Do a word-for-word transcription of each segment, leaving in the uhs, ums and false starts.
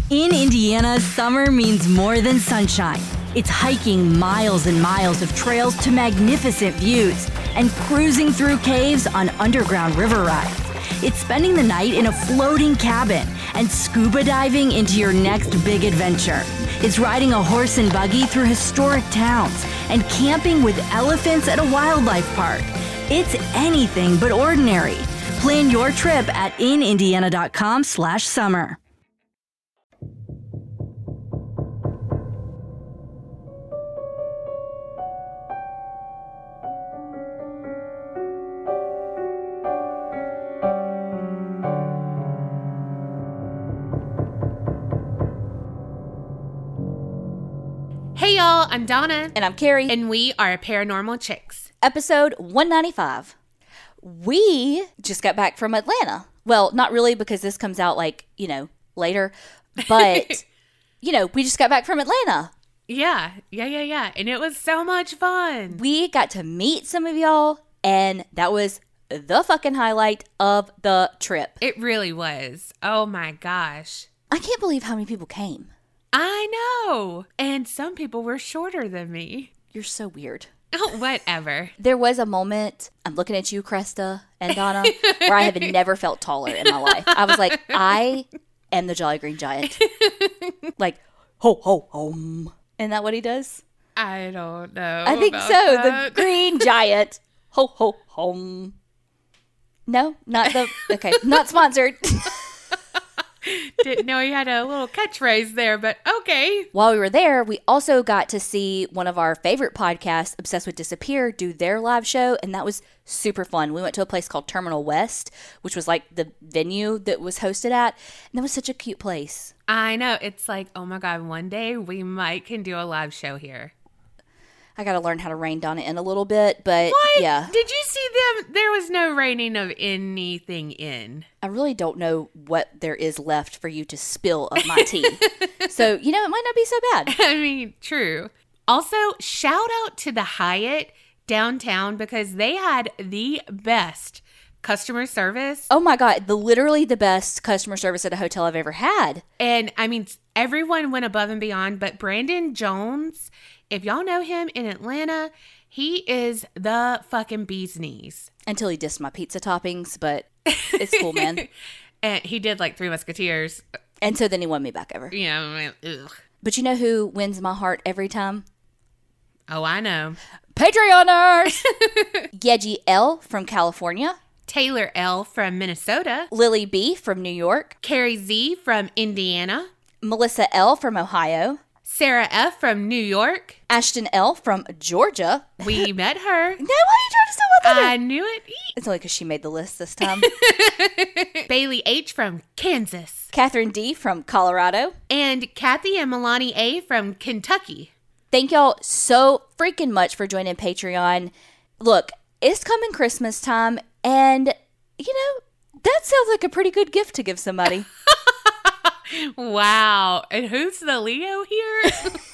In Indiana, summer means more than sunshine. It's hiking miles and miles of trails to magnificent views and cruising through caves on underground river rides. It's spending the night in a floating cabin and scuba diving into your next big adventure. It's riding a horse and buggy through historic towns and camping with elephants at a wildlife park. It's anything but ordinary. Plan your trip at inindiana.com slash summer. Hey y'all, I'm Donna. And I'm Carrie. And we are Paranormal Chicks. Episode one ninety-five. We just got back from Atlanta. Well, not really, because this comes out like, you know, later. But, you know, we just got back from Atlanta. Yeah, yeah, yeah, yeah. And it was so much fun. We got to meet some of y'all, and that was the fucking highlight of the trip. It really was. Oh my gosh. I can't believe how many people came. I know. And some people were shorter than me. You're so weird. Oh, whatever. There was a moment, I'm looking at you, Cresta and Donna, where I have never felt taller in my life. I was like, I am the Jolly Green Giant. Like, ho, ho, hum. Isn't that what he does? I don't know. I think about so. that. The Green Giant. Ho, ho, hum. No, not the, okay, not sponsored. Didn't know he had a little catchphrase there, but okay. While we were there, we also got to see one of our favorite podcasts, Obsessed with Disappear, do their live show, and that was super fun. We went to a place called Terminal West, which was like the venue that was hosted at, and that was such a cute place. I know. It's like, oh my God, one day we might can do a live show here. I got to learn how to rein Donna in a little bit, but what? yeah. Did you see them? There was no reining of anything in. I really don't know what there is left for you to spill of my tea. So, you know, it might not be so bad. I mean, true. Also, shout out to the Hyatt downtown because they had the best customer service. Oh my God, the literally the best customer service at a hotel I've ever had. And I mean, everyone went above and beyond, but Brandon Jones, if y'all know him in Atlanta, he is the fucking bee's knees. Until he dissed my pizza toppings, but it's cool, man. And he did like Three Musketeers. And so then he won me back over. Yeah, I mean, ugh. But you know who wins my heart every time? Oh, I know. Patreoners! Yeji L from California. Taylor L from Minnesota. Lily B from New York. Carrie Z from Indiana. Melissa L from Ohio. Sarah F from New York. Ashton L from Georgia. We met her. No, why are you trying to steal my thunder? I knew it. It's only because she made the list this time. Bailey H from Kansas. Catherine D from Colorado. And Kathy and Milani A from Kentucky. Thank y'all so freaking much for joining Patreon. Look, it's coming Christmas time, and, you know, that sounds like a pretty good gift to give somebody. Wow. And who's the Leo here?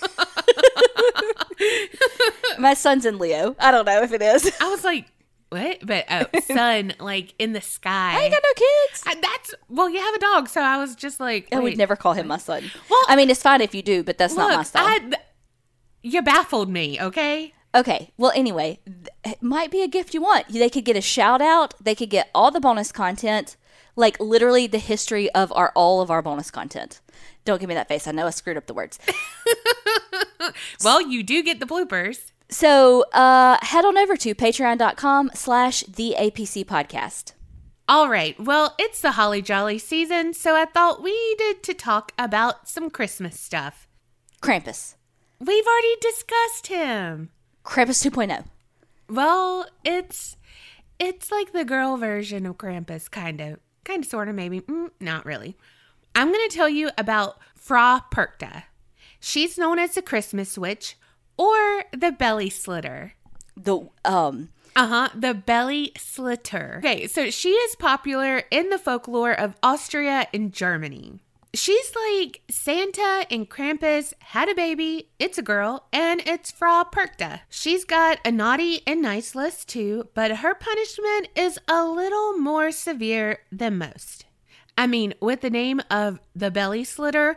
My son's in Leo. I don't know if it is. I was like, what? But, oh, sun, like, in the sky. I ain't got no kids. I, that's, well, you have a dog, so I was just like, I wait. would never call him my son. Well, I mean, it's fine if you do, but that's look, not my style. I, you baffled me, okay? Okay, well, anyway, it might be a gift you want. They could get a shout out. They could get all the bonus content, like literally the history of our all of our bonus content. Don't give me that face. I know I screwed up the words. Well, you do get the bloopers. So uh, head on over to patreon.com slash the APC podcast. All right. Well, it's the Holly Jolly season, so I thought we needed to talk about some Christmas stuff. Krampus. We've already discussed him. Krampus two point oh. Well, it's it's like the girl version of Krampus, kind of. Kind of, sort of, maybe. Mm, not really. I'm going to tell you about Frau Perkta. She's known as the Christmas witch or the belly slitter. The, um... Uh-huh, the belly slitter. Okay, so she is popular in the folklore of Austria and Germany. She's like Santa and Krampus had a baby, it's a girl, and it's Frau Perkta. She's got a naughty and nice list too, but her punishment is a little more severe than most. I mean, with the name of the belly slitter,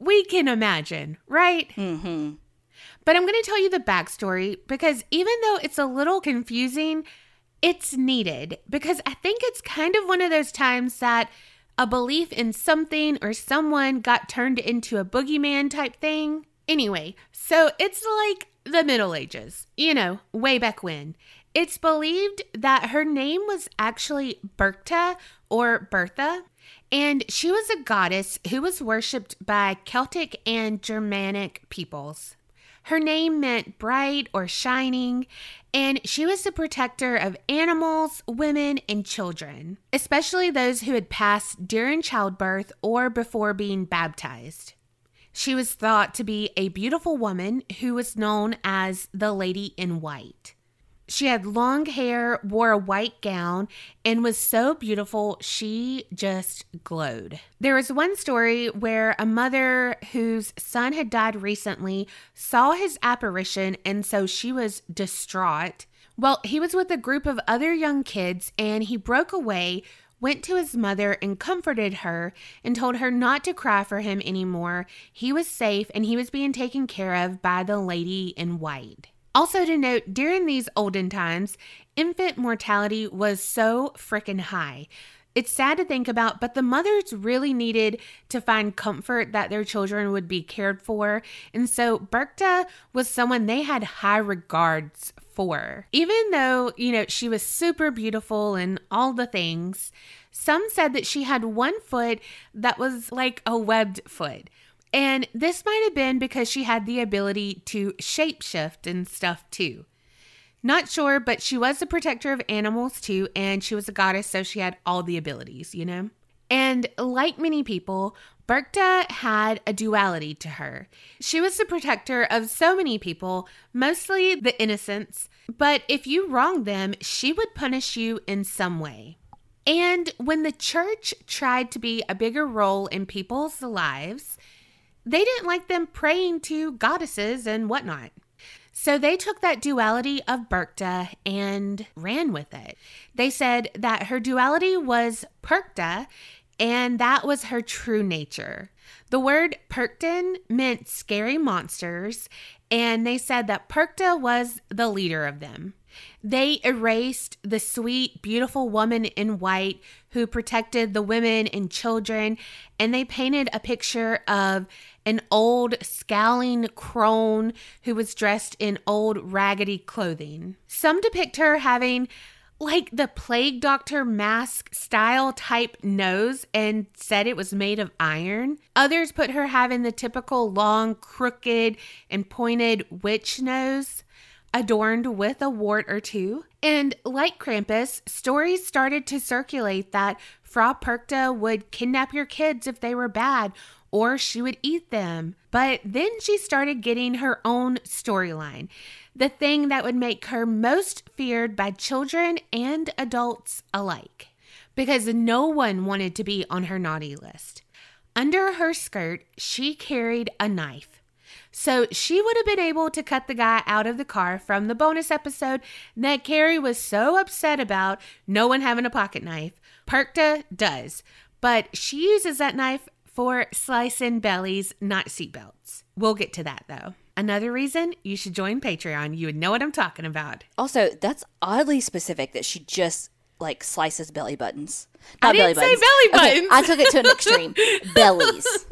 we can imagine, right? Mm-hmm. But I'm going to tell you the backstory because even though it's a little confusing, it's needed because I think it's kind of one of those times that a belief in something or someone got turned into a boogeyman type thing. Anyway, so it's like the Middle Ages, you know, way back when. It's believed that her name was actually Berchta or Bertha, and she was a goddess who was worshipped by Celtic and Germanic peoples. Her name meant bright or shining, and she was the protector of animals, women, and children, especially those who had passed during childbirth or before being baptized. She was thought to be a beautiful woman who was known as the Lady in White. She had long hair, wore a white gown, and was so beautiful she just glowed. There was one story where a mother whose son had died recently saw his apparition, and so she was distraught. Well, he was with a group of other young kids, and he broke away, went to his mother and comforted her and told her not to cry for him anymore. He was safe, and he was being taken care of by the Lady in White. Also to note, during these olden times, infant mortality was so freaking high. It's sad to think about, but the mothers really needed to find comfort that their children would be cared for. And so Berchta was someone they had high regards for. Even though, you know, she was super beautiful and all the things, some said that she had one foot that was like a webbed foot. And this might have been because she had the ability to shapeshift and stuff too. Not sure, but she was a protector of animals too, and she was a goddess, so she had all the abilities, you know? And like many people, Berchta had a duality to her. She was the protector of so many people, mostly the innocents, but if you wronged them, she would punish you in some way. And when the church tried to be a bigger role in people's lives, they didn't like them praying to goddesses and whatnot. So they took that duality of Berchta and ran with it. They said that her duality was Perchta, and that was her true nature. The word Perchten meant scary monsters, and they said that Perchta was the leader of them. They erased the sweet, beautiful woman in white who protected the women and children, and they painted a picture of an old, scowling crone who was dressed in old, raggedy clothing. Some depict her having like the plague doctor mask style type nose and said it was made of iron. Others put her having the typical long, crooked, and pointed witch nose, adorned with a wart or two. And like Krampus, stories started to circulate that Frau Perchta would kidnap your kids if they were bad, or she would eat them. But then she started getting her own storyline, the thing that would make her most feared by children and adults alike, because no one wanted to be on her naughty list. Under her skirt, she carried a knife. So she would have been able to cut the guy out of the car from the bonus episode that Carrie was so upset about no one having a pocket knife. Perchta does, but she uses that knife for slicing bellies, not seatbelts. We'll get to that though. Another reason you should join Patreon. You would know what I'm talking about. Also, that's oddly specific that she just like slices belly buttons. Not I didn't belly say buttons. belly buttons. Okay, I took it to an extreme. Bellies.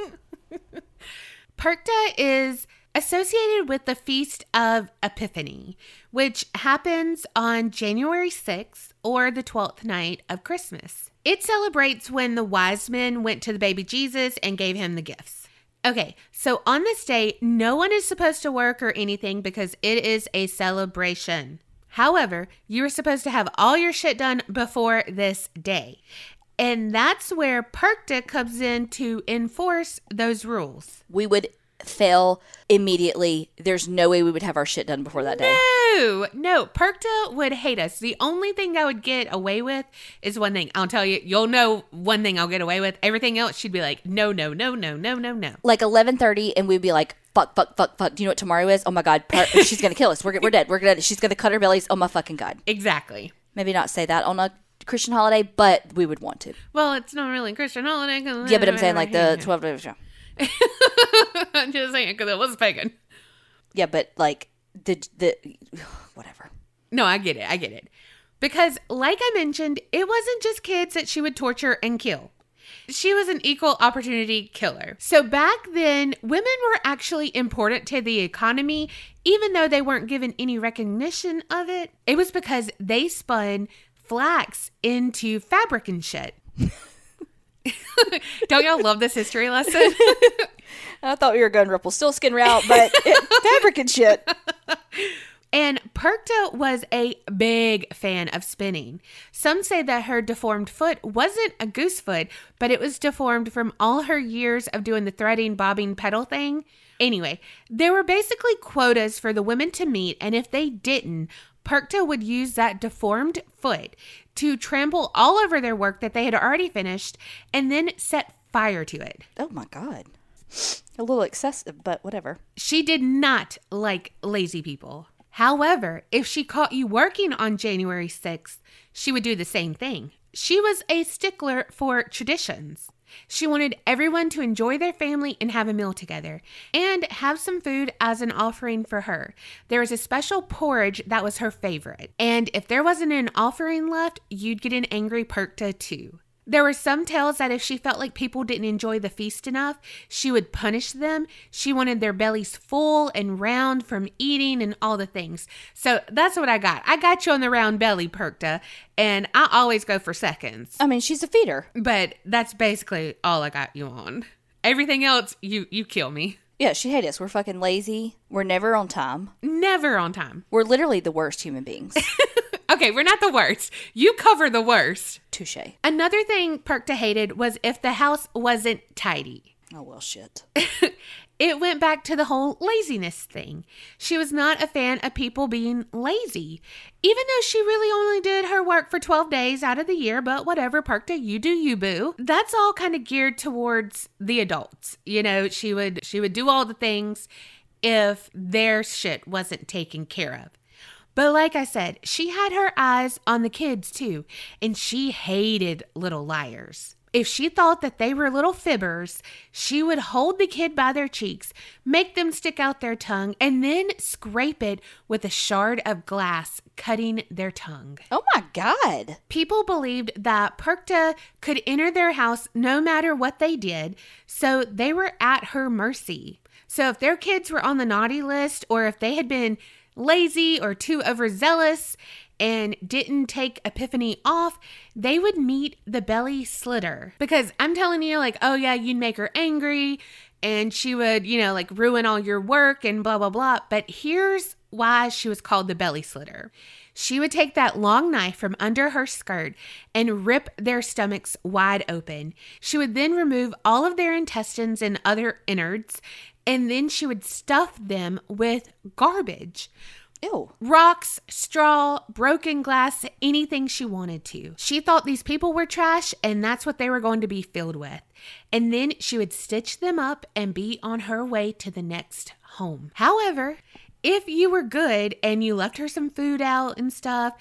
Perchta is associated with the Feast of Epiphany, which happens on January sixth or the twelfth night of Christmas. It celebrates when the wise men went to the baby Jesus and gave him the gifts. Okay, so on this day, no one is supposed to work or anything because it is a celebration. However, you are supposed to have all your shit done before this day. And that's where Perchta comes in to enforce those rules. We would fail immediately. There's no way we would have our shit done before that day. No, no. Perchta would hate us. The only thing I would get away with is one thing. I'll tell you, you'll know one thing I'll get away with. Everything else, she'd be like, no, no, no, no, no, no, no. Like eleven thirty, and we'd be like, fuck, fuck, fuck, fuck. Do you know what tomorrow is? Oh my God, per- she's going to kill us. We're, we're dead. We're gonna. She's going to cut our bellies. Oh my fucking God. Exactly. Maybe not say that on a Christian holiday, but we would want to. Well, it's not really a Christian holiday. Yeah, but I'm saying like the twelve days. I'm just saying because it was pagan. Yeah, but like the the whatever. No, I get it. I get it. Because like I mentioned, it wasn't just kids that she would torture and kill. She was an equal opportunity killer. So back then, women were actually important to the economy, even though they weren't given any recognition of it. It was because they spun flax into fabric and shit. Don't y'all love this history lesson? I thought we were going Rumpelstiltskin route, but it, fabric and shit. And Perchta was a big fan of spinning. Some say that her deformed foot wasn't a goose foot, but it was deformed from all her years of doing the threading, bobbing, pedal thing. Anyway, there were basically quotas for the women to meet, and if they didn't, Perchta would use that deformed foot to trample all over their work that they had already finished and then set fire to it. Oh my God. A little excessive, but whatever. She did not like lazy people. However, if she caught you working on January sixth, she would do the same thing. She was a stickler for traditions. She wanted everyone to enjoy their family and have a meal together and have some food as an offering for her. There was a special porridge that was her favorite. And if there wasn't an offering left, you'd get an angry Perchta too. There were some tales that if she felt like people didn't enjoy the feast enough, she would punish them. She wanted their bellies full and round from eating and all the things. So that's what I got. I got you on the round belly, Perchta, and I always go for seconds. I mean, she's a feeder. But that's basically all I got you on. Everything else, you you kill me. Yeah, she hates us. We're fucking lazy. We're never on time. Never on time. We're literally the worst human beings. Okay, we're not the worst. You cover the worst. Touche. Another thing Perchta hated was if the house wasn't tidy. Oh, well, shit. It went back to the whole laziness thing. She was not a fan of people being lazy, even though she really only did her work for twelve days out of the year, but whatever, Perchta, you do you, boo. That's all kind of geared towards the adults. You know, she would she would do all the things if their shit wasn't taken care of. But like I said, she had her eyes on the kids too, and she hated little liars. If she thought that they were little fibbers, she would hold the kid by their cheeks, make them stick out their tongue, and then scrape it with a shard of glass, cutting their tongue. Oh my God. People believed that Perchta could enter their house no matter what they did, so they were at her mercy. So if their kids were on the naughty list, or if they had been lazy or too overzealous and didn't take Epiphany off, they would meet the belly slitter. Because I'm telling you, like, oh yeah, you'd make her angry and she would, you know, like ruin all your work and blah, blah, blah. But here's why she was called the belly slitter. She would take that long knife from under her skirt and rip their stomachs wide open. She would then remove all of their intestines and other innards, and then she would stuff them with garbage. Ew. Rocks, straw, broken glass, anything she wanted to. She thought these people were trash, and that's what they were going to be filled with. And then she would stitch them up and be on her way to the next home. However, if you were good and you left her some food out and stuff,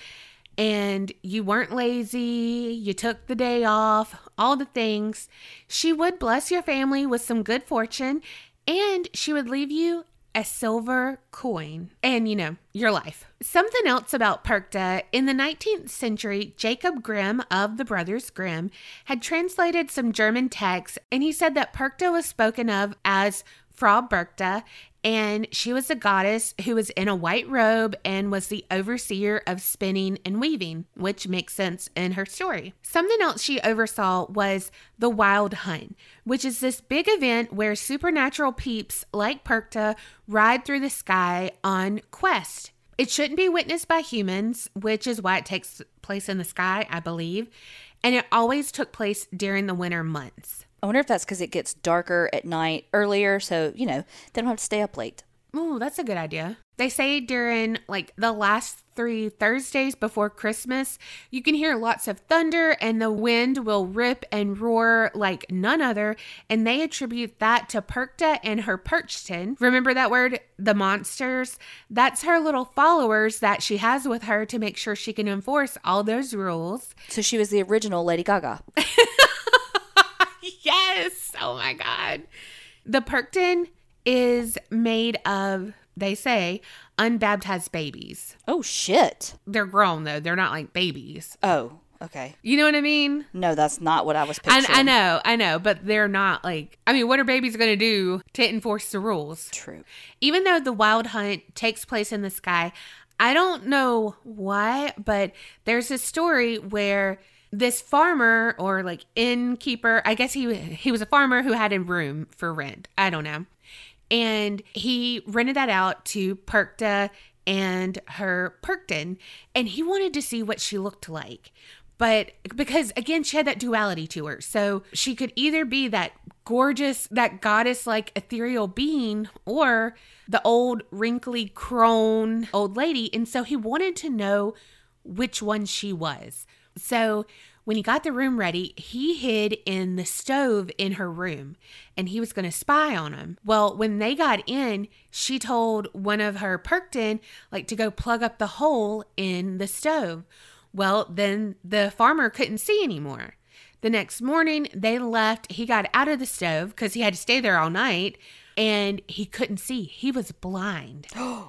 and you weren't lazy, you took the day off, all the things, she would bless your family with some good fortune, and she would leave you a silver coin and, you know, your life. Something else about Perchta, in the nineteenth century, Jacob Grimm of the Brothers Grimm had translated some German texts, and he said that Perchta was spoken of as Frau Berchta, and she was a goddess who was in a white robe and was the overseer of spinning and weaving, which makes sense in her story. Something else she oversaw was the Wild Hunt, which is this big event where supernatural peeps like Perchta ride through the sky on quest. It shouldn't be witnessed by humans, which is why it takes place in the sky, I believe, and it always took place during the winter months. I wonder if that's because it gets darker at night earlier, so, you know, they don't have to stay up late. Oh, that's a good idea. They say during, like, the last three Thursdays before Christmas, you can hear lots of thunder and the wind will rip and roar like none other, and they attribute that to Perchta and her Perchton. Remember that word? The monsters? That's her little followers that she has with her to make sure she can enforce all those rules. So she was the original Lady Gaga. Yes. Oh my God. The Perchton is made of, they say, unbaptized babies. Oh, shit. They're grown, though. They're not like babies. Oh, okay. You know what I mean? No, that's not what I was I, picturing. I know, I know, but they're not like, I mean, what are babies going to do to enforce the rules? True. Even though the wild hunt takes place in the sky, I don't know why, but there's a story where this farmer or like innkeeper, I guess he he was a farmer who had a room for rent. I don't know. And he rented that out to Perchta and her Perchton, and he wanted to see what she looked like. But because, again, she had that duality to her. So she could either be that gorgeous, that goddess-like ethereal being, or the old, wrinkly, crone old lady. And so he wanted to know which one she was. So when he got the room ready, he hid in the stove in her room, and he was going to spy on him. Well, when they got in, she told one of her Perchton, like, to go plug up the hole in the stove. Well, then the farmer couldn't see anymore. The next morning, they left. He got out of the stove because he had to stay there all night, and he couldn't see. He was blind.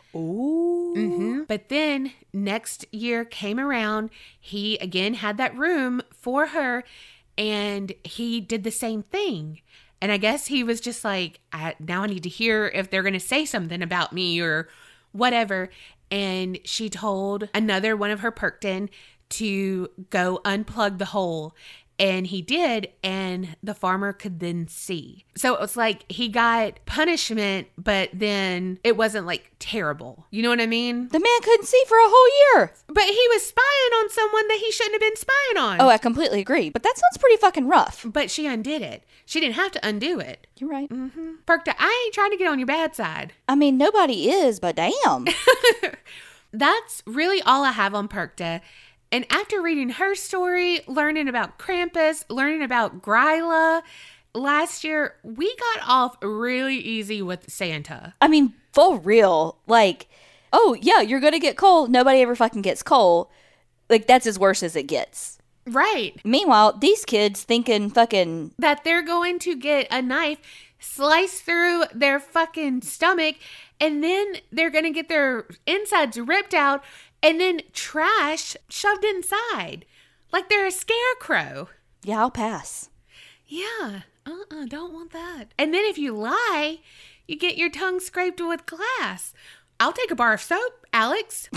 Ooh. Mm-hmm. But then next year came around. He again had that room for her, and he did the same thing. And I guess he was just like, I, now I need to hear if they're going to say something about me or whatever. And she told another one of her Perchton to go unplug the hole. And he did, and the farmer could then see. So it was like he got punishment, but then it wasn't like terrible. You know what I mean? The man couldn't see for a whole year. But he was spying on someone that he shouldn't have been spying on. Oh, I completely agree. But that sounds pretty fucking rough. But she undid it. She didn't have to undo it. You're right. Mm-hmm. Perchta, I ain't trying to get on your bad side. I mean, nobody is, but damn. That's really all I have on Perchta. And after reading her story, learning about Krampus, learning about Gryla, last year, we got off really easy with Santa. I mean, for real. Like, oh, yeah, you're going to get coal. Nobody ever fucking gets coal. Like, that's as worse as it gets. Right. Meanwhile, these kids thinking fucking... that they're going to get a knife, slice through their fucking stomach, and then they're going to get their insides ripped out, and then trash shoved inside. Like they're a scarecrow. Yeah, I'll pass. Yeah. Uh-uh, don't want that. And then if you lie, you get your tongue scraped with glass. I'll take a bar of soap, Alex.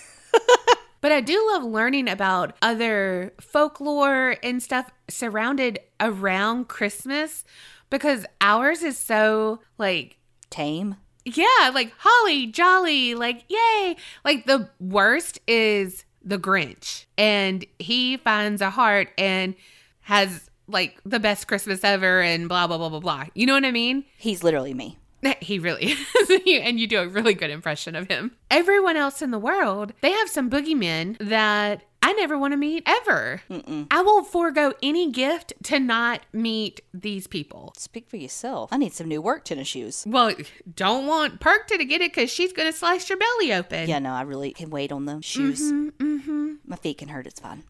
But I do love learning about other folklore and stuff surrounded around Christmas, because ours is so, like... tame. Yeah, like holly, jolly, like yay. Like the worst is the Grinch, and he finds a heart and has like the best Christmas ever and blah, blah, blah, blah, blah. You know what I mean? He's literally me. He really is. And you do a really good impression of him. Everyone else in the world, they have some boogeymen that I never want to meet ever. Mm-mm. I will forego any gift to not meet these people. Speak for yourself. I need some new work tennis shoes. Well, don't want Perchta to get it because she's going to slice your belly open. Yeah, no, I really can wait on those shoes. Mm-hmm, mm-hmm. My feet can hurt. It's fine.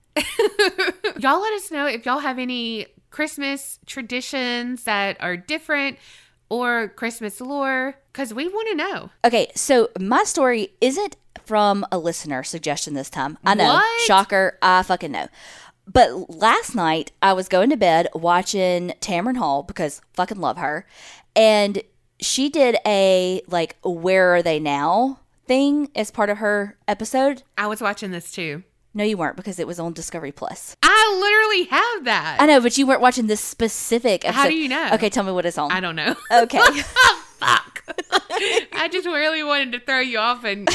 Y'all let us know if y'all have any Christmas traditions that are different or Christmas lore, because we want to know. Okay, so my story isn't from a listener suggestion this time. I know. What? Shocker. I fucking know. But last night, I was going to bed watching Tamron Hall because fucking love her. And she did a, like, Where Are They Now thing as part of her episode. I was watching this too. No, you weren't, because it was on Discovery Plus. I literally have that. I know, but you weren't watching this specific episode. How do you know? Okay, tell me what it's on. I don't know. Okay. Fuck. I just really wanted to throw you off and...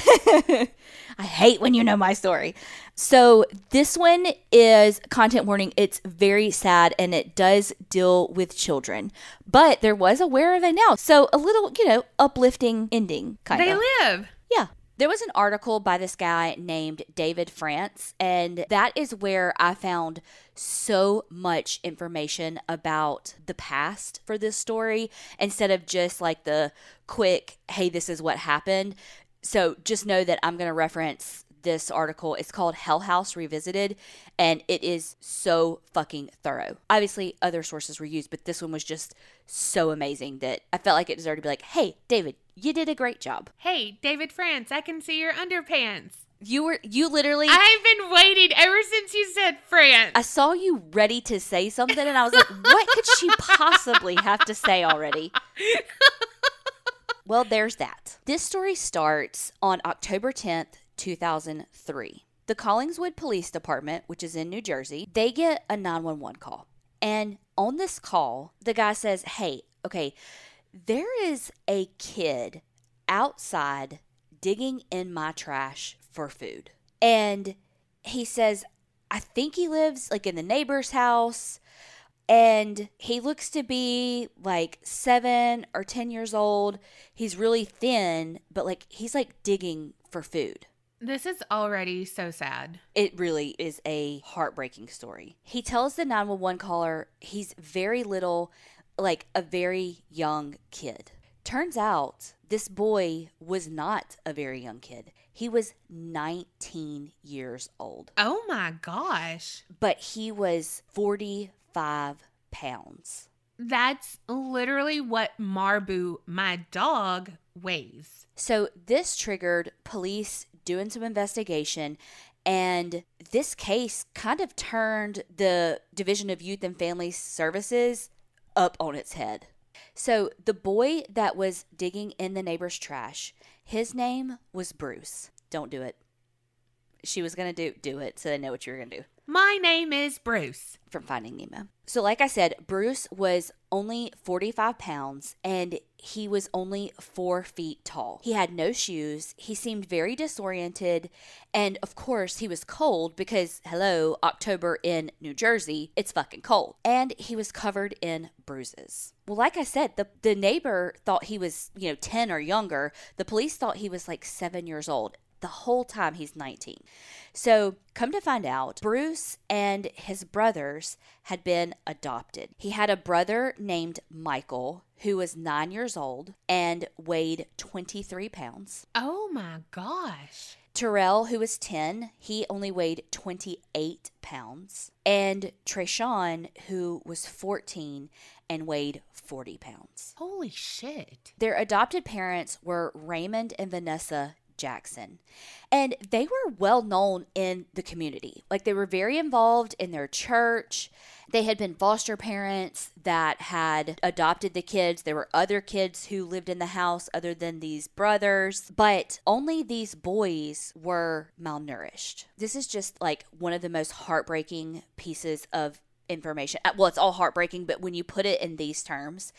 I hate when you know my story. So this one is, content warning, it's very sad and it does deal with children. But there was a Where Are They Now? So a little, you know, uplifting ending, kind of. They live. Yeah. There was an article by this guy named David France, and that is where I found so much information about the past for this story, instead of just like the quick, hey, this is what happened. So just know that I'm going to reference this article. It's called Hell House Revisited, and it is so fucking thorough. Obviously, other sources were used, but this one was just so amazing that I felt like it deserved to be like, hey, David, you did a great job. Hey, David France, I can see your underpants. You were, you literally... I've been waiting ever since you said France. I saw you ready to say something, and I was like, what could she possibly have to say already? Well, there's that. This story starts on October tenth, two thousand three. The Collingswood Police Department, which is in New Jersey, they get a nine one one call. And on this call, the guy says, hey, okay, there is a kid outside digging in my trash for food. And he says, I think he lives like in the neighbor's house. And he looks to be like seven or ten years old. He's really thin, but like he's like digging for food. This is already so sad. It really is a heartbreaking story. He tells the nine one one caller he's very little, like a very young kid. Turns out this boy was not a very young kid. He was nineteen years old. Oh my gosh. But he was forty-five pounds. That's literally what Marbu, my dog, weighs. So this triggered police doing some investigation, and this case kind of turned the Division of Youth and Family Services up on its head. So the boy that was digging in the neighbor's trash, his name was Bruce. Don't do it. She was going to do do it so they know what you were going to do. My name is Bruce. From Finding Nemo. So like I said, Bruce was only forty-five pounds and he was only four feet tall. He had no shoes. He seemed very disoriented. And of course, he was cold because, hello, October in New Jersey, it's fucking cold. And he was covered in bruises. Well, like I said, the, the neighbor thought he was, you know, ten or younger. The police thought he was like seven years old. The whole time he's nineteen. So come to find out, Bruce and his brothers had been adopted. He had a brother named Michael who was nine years old and weighed twenty-three pounds. Oh my gosh. Terrell, who was ten, he only weighed twenty-eight pounds. And Trayshawn, who was fourteen and weighed forty pounds. Holy shit. Their adopted parents were Raymond and Vanessa Jackson. And they were well known in the community. Like, they were very involved in their church. They had been foster parents that had adopted the kids. There were other kids who lived in the house other than these brothers, but only these boys were malnourished. This is just like one of the most heartbreaking pieces of information. Well, it's all heartbreaking, but when you put it in these terms,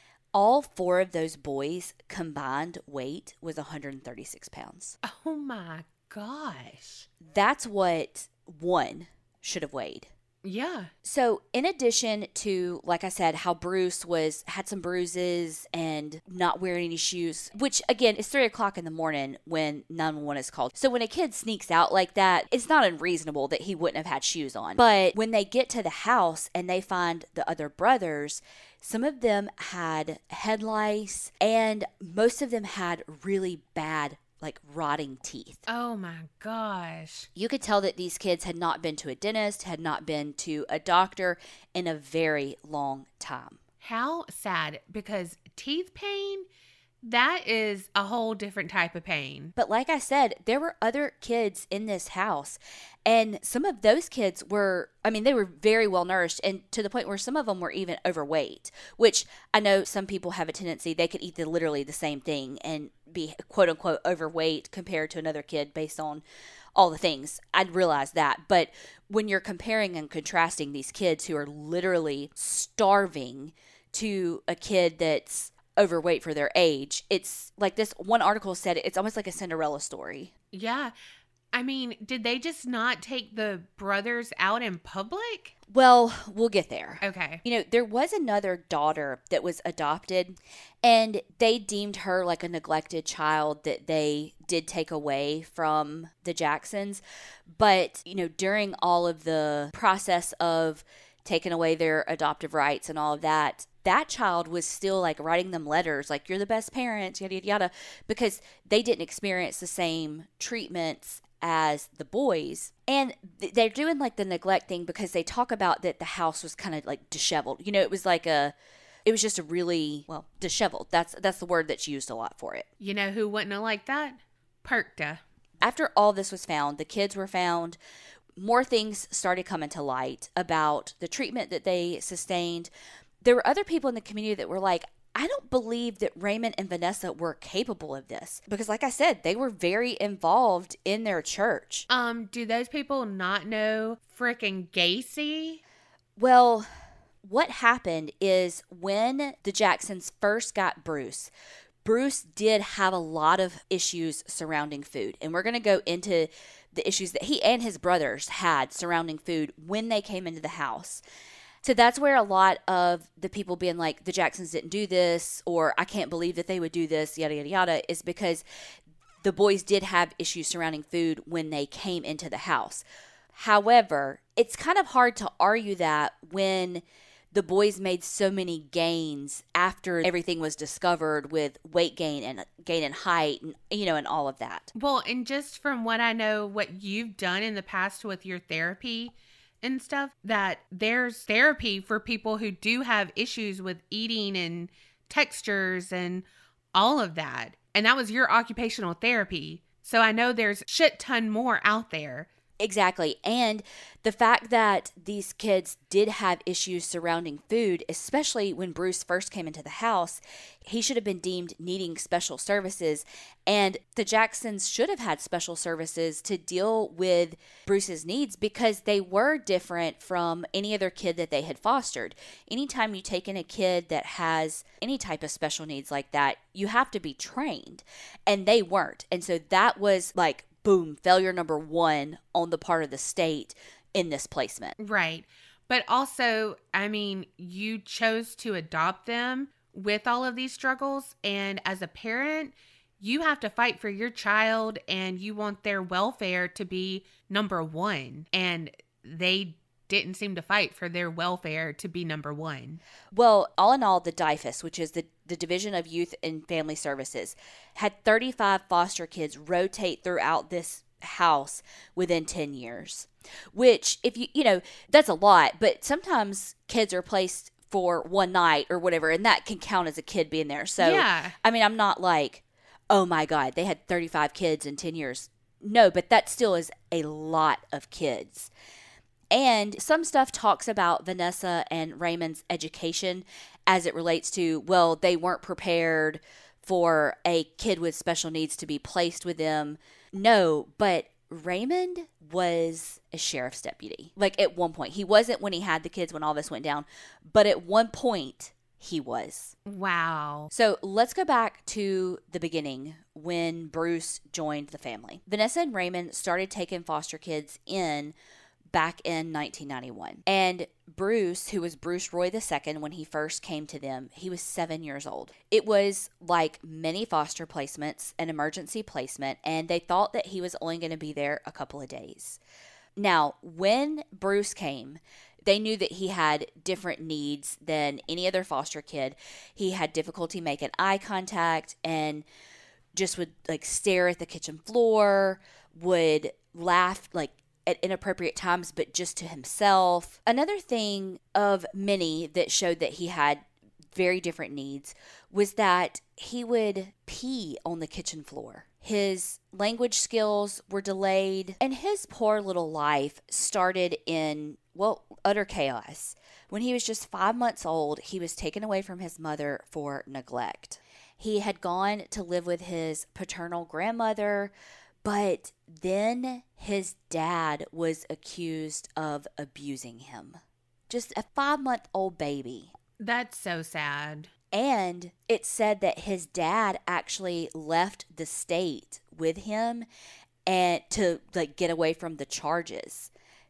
all four of those boys' combined weight was one hundred thirty-six pounds. Oh my gosh. That's what one should have weighed. Yeah. So in addition to, like I said, how Bruce was had some bruises and not wearing any shoes, which again is three o'clock in the morning when nine one one is called. So when a kid sneaks out like that, it's not unreasonable that he wouldn't have had shoes on. But when they get to the house and they find the other brothers, some of them had head lice and most of them had really bad, like, rotting teeth. Oh my gosh. You could tell that these kids had not been to a dentist, had not been to a doctor in a very long time. How sad, because teeth pain, that is a whole different type of pain. But like I said, there were other kids in this house, and some of those kids were, I mean, they were very well nourished, and to the point where some of them were even overweight, which I know some people have a tendency, they could eat the, literally the same thing and be quote unquote overweight compared to another kid based on all the things. I'd realize that. But when you're comparing and contrasting these kids who are literally starving to a kid that's overweight for their age, it's like this one article said it's almost like a Cinderella story. Yeah. I mean, did they just not take the brothers out in public? Well, we'll get there. Okay. You know, there was another daughter that was adopted, and they deemed her like a neglected child that they did take away from the Jacksons. But, you know, during all of the process of taking away their adoptive rights and all of that, that child was still like writing them letters like, you're the best parents, yada, yada, yada, because they didn't experience the same treatments as the boys. And th- they're doing like the neglect thing because they talk about that the house was kind of like disheveled. You know, it was like a, it was just a really, well, disheveled. That's, that's the word that's used a lot for it. You know who wouldn't have liked that? Perkta. After all this was found, the kids were found, more things started coming to light about the treatment that they sustained. There were other people in the community that were like, I don't believe that Raymond and Vanessa were capable of this. Because like I said, they were very involved in their church. Um, do those people not know frickin' Gacy? Well, what happened is when the Jacksons first got Bruce, Bruce did have a lot of issues surrounding food. And we're going to go into the issues that he and his brothers had surrounding food when they came into the house. So that's where a lot of the people being like, the Jacksons didn't do this, or I can't believe that they would do this, yada, yada, yada, is because the boys did have issues surrounding food when they came into the house. However, it's kind of hard to argue that when the boys made so many gains after everything was discovered with weight gain and gain in height and, you know, and all of that. Well, and just from what I know, what you've done in the past with your therapy and stuff, that there's therapy for people who do have issues with eating and textures and all of that. And that was your occupational therapy. So I know there's shit ton more out there. Exactly. And the fact that these kids did have issues surrounding food, especially when Bruce first came into the house, he should have been deemed needing special services. And the Jacksons should have had special services to deal with Bruce's needs because they were different from any other kid that they had fostered. Anytime you take in a kid that has any type of special needs like that, you have to be trained. And they weren't. And so that was like, boom, failure number one on the part of the state in this placement. Right. But also, I mean, you chose to adopt them with all of these struggles. And as a parent, you have to fight for your child and you want their welfare to be number one. And they didn't seem to fight for their welfare to be number one. Well, all in all, the D Y F S, which is the, the Division of Youth and Family Services, had thirty-five foster kids rotate throughout this house within ten years, which if you, you know, that's a lot, but sometimes kids are placed for one night or whatever, and that can count as a kid being there. So, yeah. I mean, I'm not like, oh my God, they had thirty-five kids in ten years. No, but that still is a lot of kids. And some stuff talks about Vanessa and Raymond's education as it relates to, well, they weren't prepared for a kid with special needs to be placed with them. No, but Raymond was a sheriff's deputy. Like at one point. He wasn't when he had the kids when all this went down, but at one point he was. Wow. So let's go back to the beginning when Bruce joined the family. Vanessa and Raymond started taking foster kids in back in nineteen ninety-one. And Bruce, who was Bruce Roy the Second when he first came to them, he was seven years old. It was like many foster placements, an emergency placement, and they thought that he was only going to be there a couple of days. Now, when Bruce came, they knew that he had different needs than any other foster kid. He had difficulty making eye contact and just would like stare at the kitchen floor, would laugh like at inappropriate times, but just to himself. Another thing of many that showed that he had very different needs was that he would pee on the kitchen floor. His language skills were delayed, and his poor little life started in, well, utter chaos. When he was just five months old, he was taken away from his mother for neglect. He had gone to live with his paternal grandmother, but then his dad was accused of abusing him. Just a five-month-old baby. That's so sad. And it said that his dad actually left the state with him and to like get away from the charges.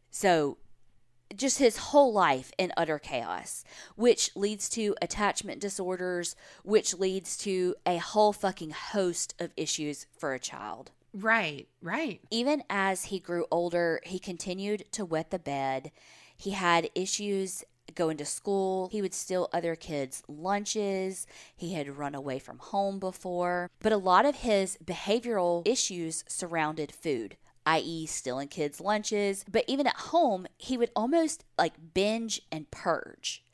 So just his whole life in utter chaos, which leads to attachment disorders, which leads to a whole fucking host of issues for a child. Right, right. Even as he grew older, he continued to wet the bed. He had issues going to school. He would steal other kids' lunches. He had run away from home before. But a lot of his behavioral issues surrounded food. that is stealing kids' lunches. But even at home, he would almost like binge and purge.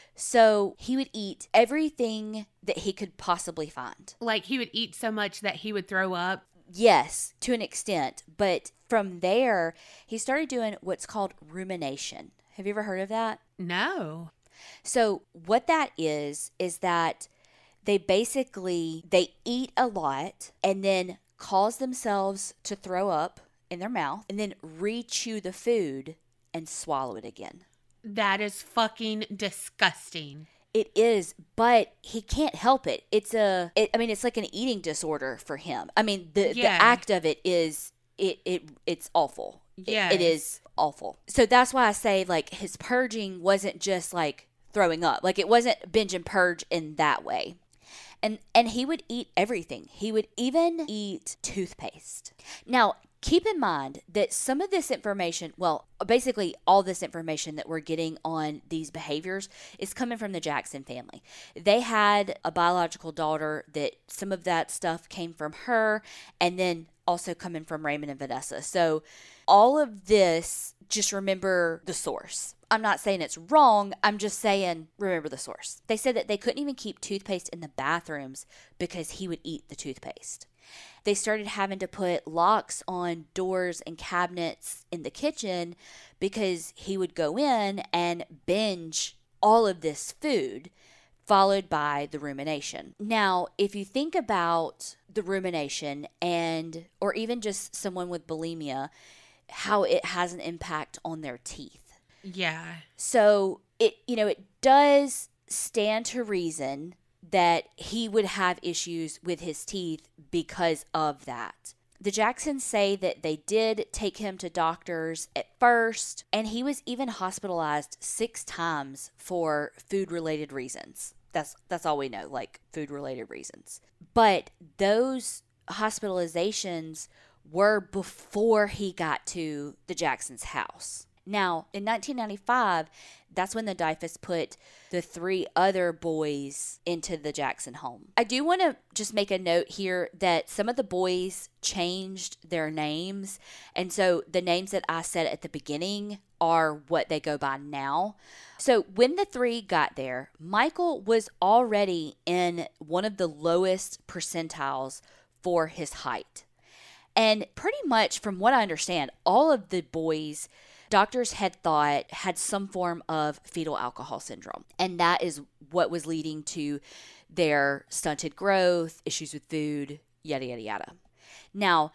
So he would eat everything that he could possibly find. Like he would eat so much that he would throw up? Yes, to an extent. But from there, he started doing what's called rumination. Have you ever heard of that? No. So what that is, is that they basically, they eat a lot and then cause themselves to throw up in their mouth and then re-chew the food and swallow it again. That is fucking disgusting. It is, but he can't help it. It's a, it, I mean, it's like an eating disorder for him. I mean, the, Yeah. the act of it is, it, it it's awful. Yes. It, it is awful. So that's why I say, like, his purging wasn't just like throwing up. Like, it wasn't binge and purge in that way. And and he would eat everything. He would even eat toothpaste. Now, keep in mind that some of this information, well, basically all this information that we're getting on these behaviors is coming from the Jackson family. They had a biological daughter that some of that stuff came from her, and then also coming from Raymond and Vanessa. So all of this, just remember the source. I'm not saying it's wrong. I'm just saying remember the source. They said that they couldn't even keep toothpaste in the bathrooms because he would eat the toothpaste. They started having to put locks on doors and cabinets in the kitchen because he would go in and binge all of this food, followed by the rumination. Now, if you think about the rumination and, or even just someone with bulimia, how it has an impact on their teeth. Yeah. So it, you know, it does stand to reason that he would have issues with his teeth because of that. The Jacksons say that they did take him to doctors at first, and he was even hospitalized six times for food-related reasons. That's that's all we know, like food-related reasons. But those hospitalizations were before he got to the Jacksons' house. Now, in nineteen ninety-five, that's when the Dyfus put the three other boys into the Jackson home. I do want to just make a note here that some of the boys changed their names. And so the names that I said at the beginning are what they go by now. So when the three got there, Michael was already in one of the lowest percentiles for his height. And pretty much from what I understand, all of the boys, doctors had thought had some form of fetal alcohol syndrome. And that is what was leading to their stunted growth, issues with food, yada, yada, yada. Now,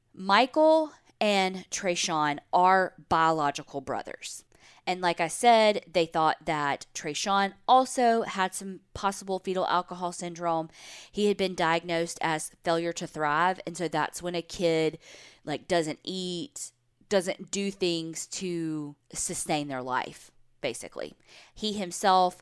Michael and Trayshawn are biological brothers. And like I said, they thought that Trayshawn also had some possible fetal alcohol syndrome. He had been diagnosed as failure to thrive. And so that's when a kid like doesn't eat, doesn't do things to sustain their life, basically. He himself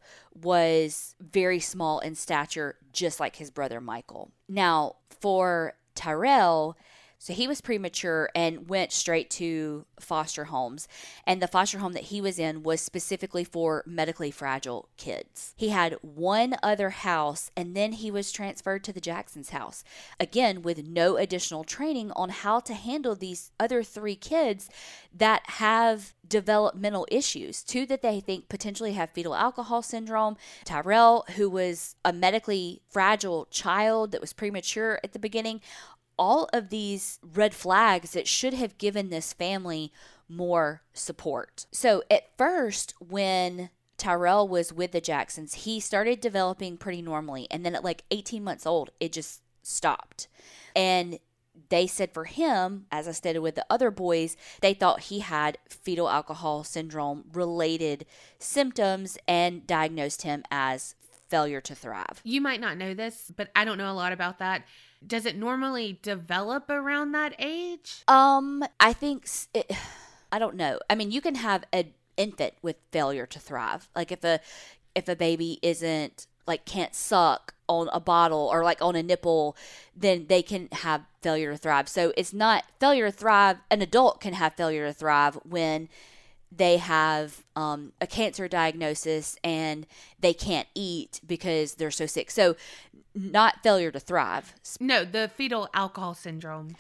was very small in stature, just like his brother Michael. Now, for Tyrell, so he was premature and went straight to foster homes. And the foster home that he was in was specifically for medically fragile kids. He had one other house, and then he was transferred to the Jacksons' house. Again, with no additional training on how to handle these other three kids that have developmental issues. Two that they think potentially have fetal alcohol syndrome. Tyrell, who was a medically fragile child that was premature at the beginning. All of these red flags that should have given this family more support. So at first, when Tyrell was with the Jacksons, he started developing pretty normally. And then at like eighteen months old, it just stopped. And they said for him, as I stated with the other boys, they thought he had fetal alcohol syndrome related symptoms and diagnosed him as failure to thrive. You might not know this, but I don't know a lot about that. Does it normally develop around that age? Um, I think it, I don't know. I mean, you can have an infant with failure to thrive. Like if a if a baby isn't like can't suck on a bottle or like on a nipple, then they can have failure to thrive. So it's not failure to thrive. An adult can have failure to thrive when they have um, a cancer diagnosis and they can't eat because they're so sick. So not failure to thrive. No, the fetal alcohol syndrome.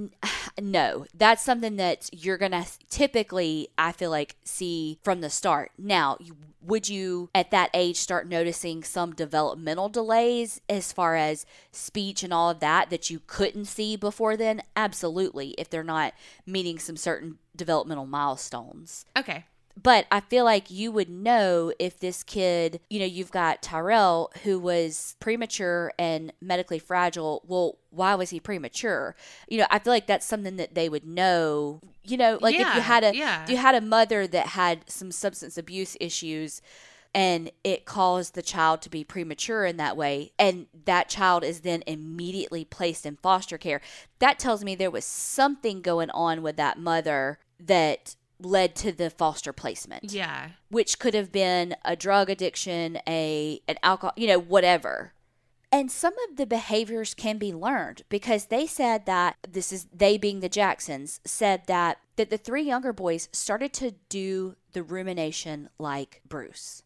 No, that's something that you're going to typically, I feel like, see from the start. Now, would you at that age start noticing some developmental delays as far as speech and all of that that you couldn't see before then? Absolutely, if they're not meeting some certain developmental milestones. Okay. But I feel like you would know if this kid, you know, you've got Tyrell who was premature and medically fragile. Well, why was he premature? You know, I feel like that's something that they would know. You know, like yeah, if you had a yeah. if you had a mother that had some substance abuse issues and it caused the child to be premature in that way, and that child is then immediately placed in foster care, that tells me there was something going on with that mother that led to the foster placement. Yeah. Which could have been a drug addiction, a an alcohol, you know, whatever. And some of the behaviors can be learned because they said that, this is they being the Jacksons, said that, that the three younger boys started to do the rumination like Bruce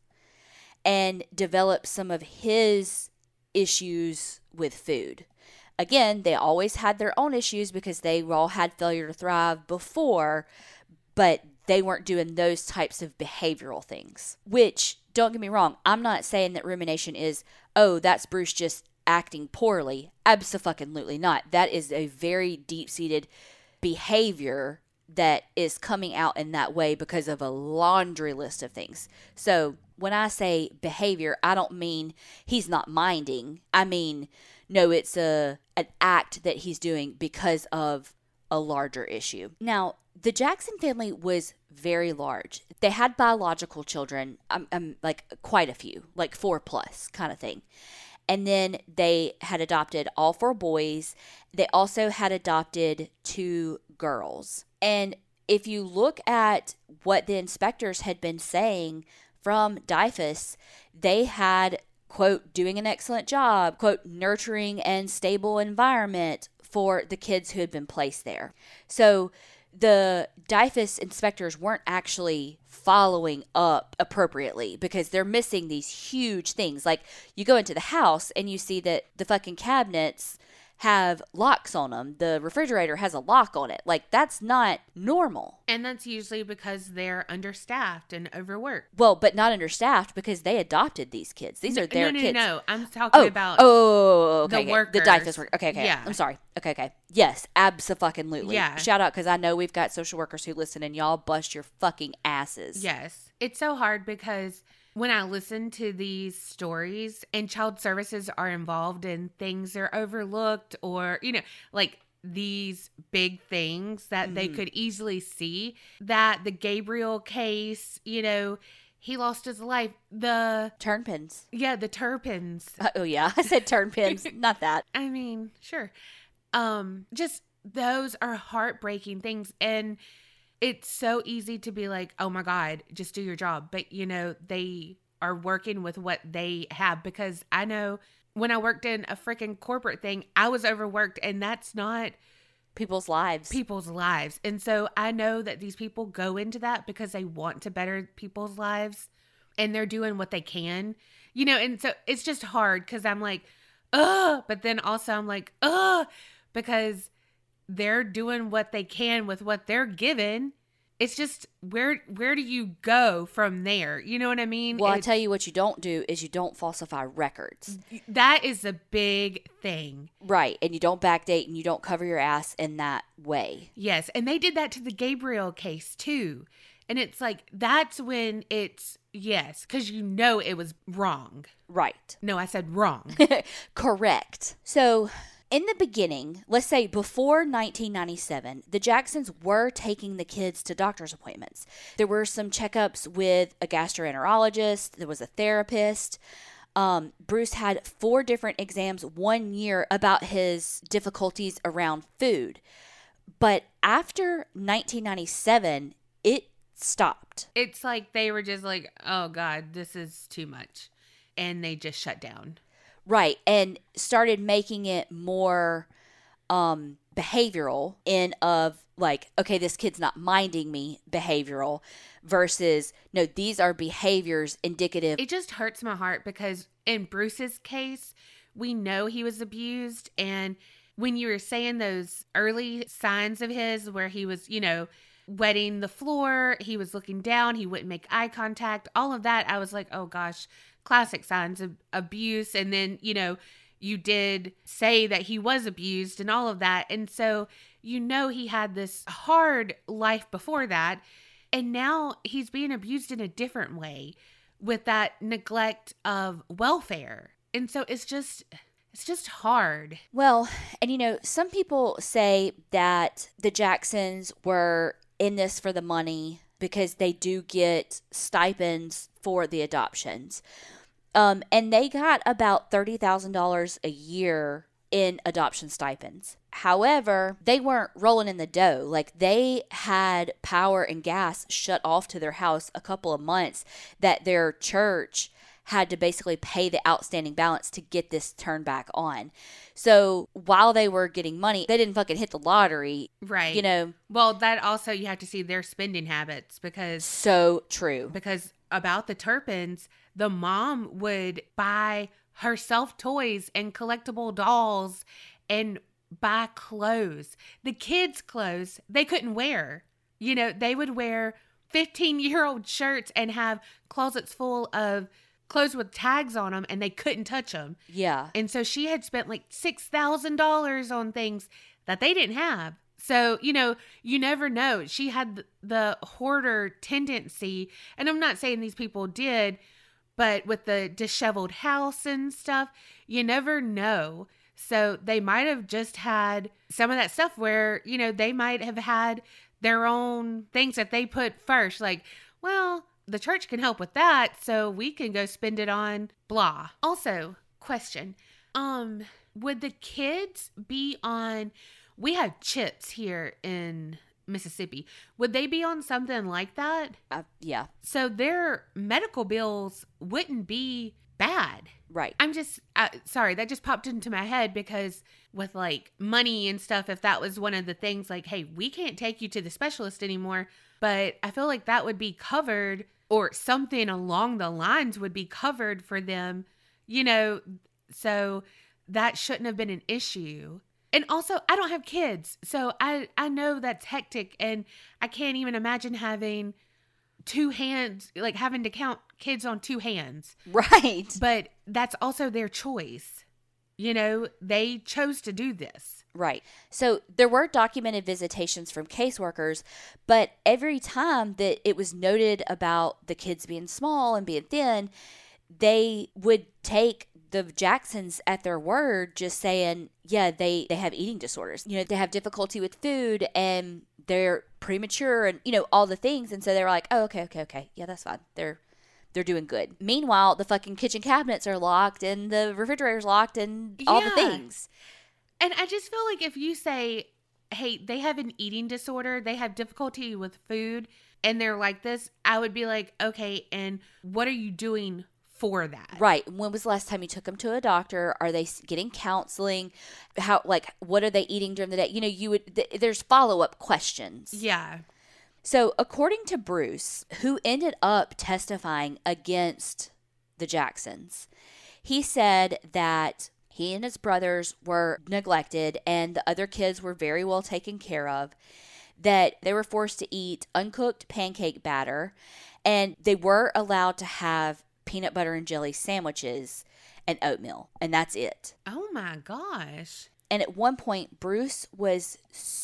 and develop some of his issues with food. Again, they always had their own issues because they all had failure to thrive before, but they weren't doing those types of behavioral things. Which, don't get me wrong, I'm not saying that rumination is, oh, that's Bruce just acting poorly. Abso-fucking-lutely not. That is a very deep-seated behavior that is coming out in that way because of a laundry list of things. So when I say behavior, I don't mean he's not minding. I mean, no, it's a an act that he's doing because of a larger issue. Now, the Jackson family was very large. They had biological children, um, um, like quite a few, like four plus kind of thing. And then they had adopted all four boys. They also had adopted two girls. And if you look at what the inspectors had been saying from D I F A S, they had, quote, doing an excellent job, quote, nurturing and stable environment for the kids who had been placed there. So the D I F A S inspectors weren't actually following up appropriately because they're missing these huge things. Like, you go into the house and you see that the fucking cabinets have locks on them. The refrigerator has a lock on it. Like, that's not normal. And that's usually because they're understaffed and overworked. Well, but not understaffed because they adopted these kids. These are their no, no, kids. No, no, I'm talking oh, about oh, okay, the okay. workers. The D I F A S work. Okay, okay. Yeah. I'm sorry. Okay, okay. Yes, abso-fucking-lutely. Yeah. Shout out because I know we've got social workers who listen and y'all bust your fucking asses. Yes. It's so hard because when I listen to these stories and child services are involved and things are overlooked or, you know, like these big things that mm-hmm. they could easily see, that the Gabriel case, you know, he lost his life. The Turpins. Yeah, the Turpins. Uh, oh, yeah. I said Turpins, not that. I mean, sure. Um, just those are heartbreaking things. And it's so easy to be like, oh my God, just do your job. But, you know, they are working with what they have, because I know when I worked in a freaking corporate thing, I was overworked, and that's not people's lives. People's lives. And so I know that these people go into that because they want to better people's lives, and they're doing what they can, you know, and so it's just hard because I'm like, ugh, but then also I'm like, ugh, because they're doing what they can with what they're given. It's just, where where do you go from there? You know what I mean? Well, it's, I tell you what you don't do is you don't falsify records. That is a big thing. Right. And you don't backdate and you don't cover your ass in that way. Yes. And they did that to the Gabriel case too. And it's like, that's when it's, yes, because you know it was wrong. Right. No, I said wrong. Correct. So in the beginning, let's say before nineteen ninety-seven, the Jacksons were taking the kids to doctor's appointments. There were some checkups with a gastroenterologist. There was a therapist. Um, Bruce had four different exams one year about his difficulties around food. But after nineteen ninety-seven, it stopped. It's like they were just like, oh God, this is too much. And they just shut down. Right. And started making it more um, behavioral in of like, okay, this kid's not minding me behavioral versus, no, these are behaviors indicative. It just hurts my heart because in Bruce's case, we know he was abused. And when you were saying those early signs of his where he was, you know, wetting the floor, he was looking down, he wouldn't make eye contact, all of that, I was like, oh gosh, classic signs of abuse. And then, you know, you did say that he was abused and all of that. And so, you know, he had this hard life before that. And now he's being abused in a different way with that neglect of welfare. And so it's just, it's just hard. Well, and you know, some people say that the Jacksons were in this for the money because they do get stipends for the adoptions. Um, and they got about thirty thousand dollars a year in adoption stipends. However, they weren't rolling in the dough. Like, they had power and gas shut off to their house a couple of months that their church had to basically pay the outstanding balance to get this turned back on. So while they were getting money, they didn't fucking hit the lottery. Right. You know. Well, that also, you have to see their spending habits because. So true. Because about the Turpins, the mom would buy herself toys and collectible dolls and buy clothes. The kids' clothes they couldn't wear. You know, they would wear fifteen-year-old shirts and have closets full of clothes with tags on them, and they couldn't touch them. Yeah. And so she had spent like six thousand dollars on things that they didn't have. So, you know, you never know. She had the hoarder tendency, and I'm not saying these people did, but with the disheveled house and stuff, you never know. So they might have just had some of that stuff where, you know, they might have had their own things that they put first. Like, well, the church can help with that, so we can go spend it on blah. Also, question. Um, would the kids be on, we have CHIPS here in Mississippi. Would they be on something like that? Uh, yeah. So their medical bills wouldn't be bad. Right. I'm just, uh, sorry, that just popped into my head because with like money and stuff, if that was one of the things like, hey, we can't take you to the specialist anymore, but I feel like that would be covered or something along the lines would be covered for them, you know, so that shouldn't have been an issue. And also, I don't have kids, so I, I know that's hectic, and I can't even imagine having two hands, like having to count kids on two hands. Right. But that's also their choice. You know, they chose to do this. Right. So there were documented visitations from caseworkers, but every time that it was noted about the kids being small and being thin, they would take the Jacksons at their word, just saying, yeah, they, they have eating disorders. You know, they have difficulty with food and they're premature and, you know, all the things. And so they were like, oh, okay, okay, okay. Yeah, that's fine. They're they're doing good. Meanwhile, the fucking kitchen cabinets are locked and the refrigerator's locked and all Yeah. the things. And I just feel like if you say, hey, they have an eating disorder, they have difficulty with food, and they're like this, I would be like, okay, and what are you doing for that? Right. When was the last time you took them to a doctor? Are they getting counseling? How, like, what are they eating during the day? You know, you would, th- there's follow-up questions. Yeah. So according to Bruce, who ended up testifying against the Jacksons, he said that he and his brothers were neglected and the other kids were very well taken care of, that they were forced to eat uncooked pancake batter, and they were allowed to have peanut butter and jelly sandwiches and oatmeal, and that's it. Oh my gosh. And at one point, Bruce was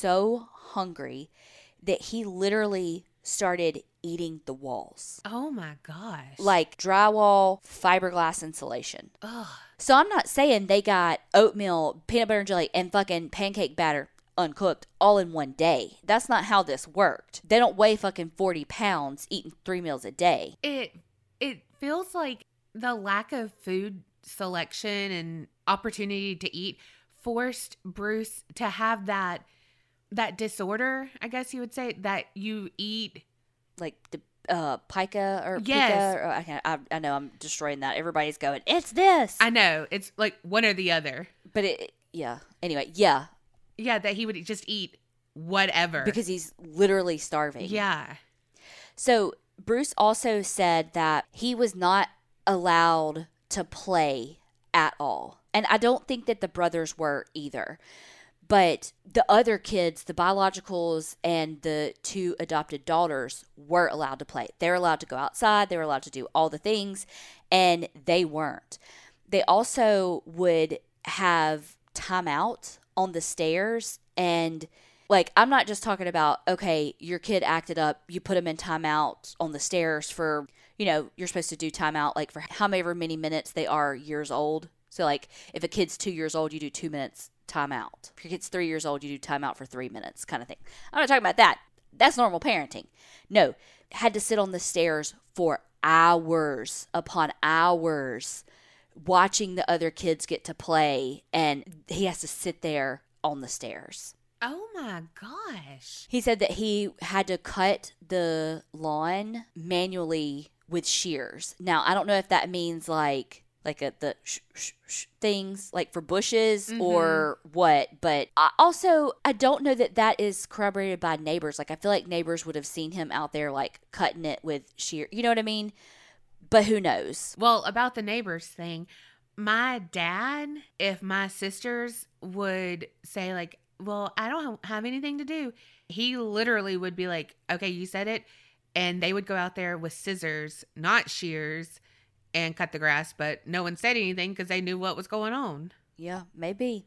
so hungry that he literally started eating the walls. Oh my gosh. Like drywall, fiberglass insulation. Ugh. So I'm not saying they got oatmeal, peanut butter and jelly, and fucking pancake batter uncooked all in one day. That's not how this worked. They don't weigh fucking forty pounds eating three meals a day. It it feels like the lack of food selection and opportunity to eat forced Bruce to have that that disorder, I guess you would say, that you eat Like the uh, pica or Yes. pica. Or, I, can't, I, I know I'm destroying that. Everybody's going, it's this. I know, it's like one or the other. but it, yeah. Anyway, yeah. Yeah, that he would just eat whatever. Because he's literally starving. yeah. So Bruce also said that he was not allowed to play at all. And I don't think that the brothers were either. But the other kids, the biologicals and the two adopted daughters, were allowed to play. They were allowed to go outside. They were allowed to do all the things, and they weren't. They also would have timeout on the stairs. And, like, I'm not just talking about, okay, your kid acted up, you put them in timeout on the stairs for, you know, you're supposed to do timeout, like, for however many minutes they are years old. So, like, if a kid's two years old, you do two minutes timeout. If your kid's three years old, you do timeout for three minutes kind of thing. I'm not talking about that. That's normal parenting. No, had to sit on the stairs for hours upon hours watching the other kids get to play, and he has to sit there on the stairs. Oh my gosh. He said that he had to cut the lawn manually with shears. Now, I don't know if that means like like a, the sh- sh- sh- things like for bushes mm-hmm. or what, but I also I don't know that that is corroborated by neighbors. Like I feel like neighbors would have seen him out there like cutting it with shear. You know what I mean? But who knows? Well, about the neighbors thing, my dad, if my sisters would say like, well, I don't have anything to do, he literally would be like, okay, you said it. And they would go out there with scissors, not shears, and cut the grass. But no one said anything because they knew what was going on. Yeah, maybe.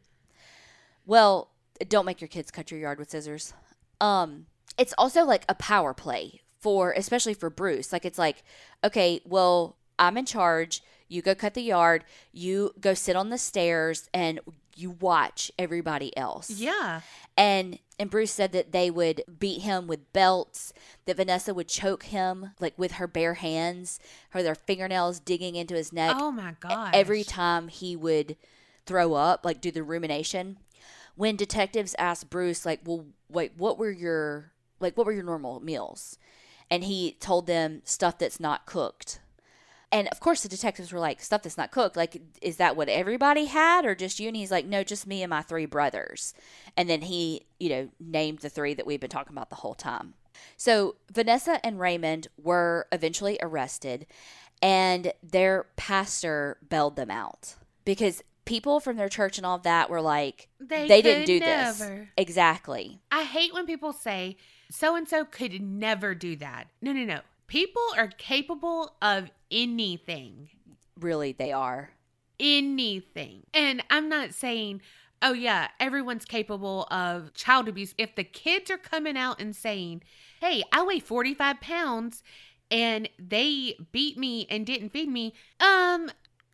Well, don't make your kids cut your yard with scissors. Um, it's also like a power play for, especially for Bruce. Like it's like, okay, well, I'm in charge. You go cut the yard. You go sit on the stairs and you watch everybody else. Yeah. And and Bruce said that they would beat him with belts, that Vanessa would choke him like with her bare hands, her their fingernails digging into his neck. Oh my gosh. Every time he would throw up, like do the rumination. When detectives asked Bruce, like, well, wait, what were your like what were your normal meals? And he told them stuff that's not cooked. And, of course, the detectives were like, stuff that's not cooked. Like, is that what everybody had or just you? And he's like, no, just me and my three brothers. And then he, you know, named the three that we've been talking about the whole time. So Vanessa and Raymond were eventually arrested, and their pastor bailed them out because people from their church and all of that were like, they, they didn't do never. this. Exactly. I hate when people say, so-and-so could never do that. No, no, no. People are capable of anything. Really, they are. Anything. And I'm not saying, oh yeah, everyone's capable of child abuse. If the kids are coming out and saying, hey, I weigh forty-five pounds and they beat me and didn't feed me, um, I'm going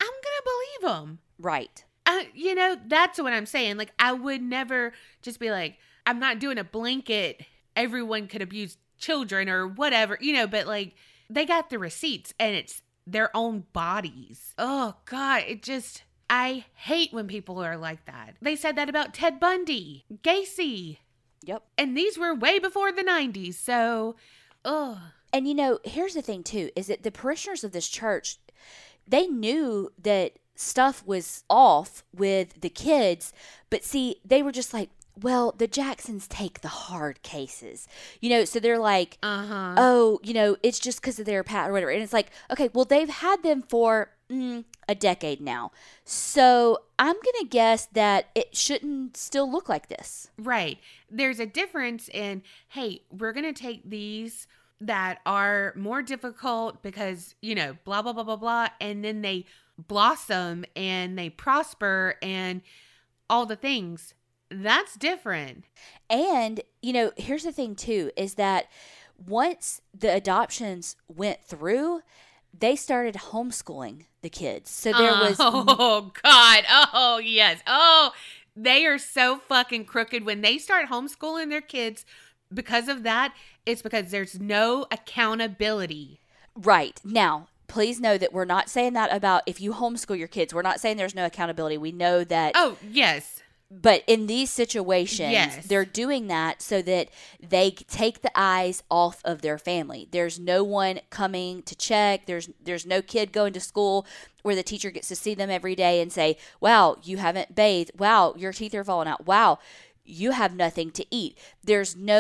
to believe them. Right. Uh, you know, that's what I'm saying. Like, I would never just be like, I'm not doing a blanket, everyone could abuse children or whatever, you know, but like they got the receipts and it's their own bodies. Oh God, it just, I hate when people are like that. They said that about Ted Bundy, Gacy. Yep. And these were way before the nineties. So, ugh. And you know, here's the thing too, is that the parishioners of this church, they knew that stuff was off with the kids, but see, they were just like, well, the Jacksons take the hard cases, you know, so they're like, uh-huh. oh, you know, it's just because of their pat or whatever. And it's like, okay, well, they've had them for mm, a decade now. So I'm going to guess that it shouldn't still look like this. Right. There's a difference in, hey, we're going to take these that are more difficult because, you know, blah, blah, blah, blah, blah. And then they blossom and they prosper and all the things. That's different. And, you know, here's the thing too, is that once the adoptions went through, they started homeschooling the kids. So there oh, was... Oh, God. Oh, yes. Oh, they are so fucking crooked when they start homeschooling their kids. Because of that, it's because there's no accountability. Right. Now, please know that we're not saying that about if you homeschool your kids. We're not saying there's no accountability. We know that... Oh, yes. But in these situations, yes. they're doing that so that they take the eyes off of their family. There's no one coming to check. There's there's no kid going to school where the teacher gets to see them every day and say, wow, you haven't bathed. Wow, your teeth are falling out. Wow, you have nothing to eat. There's no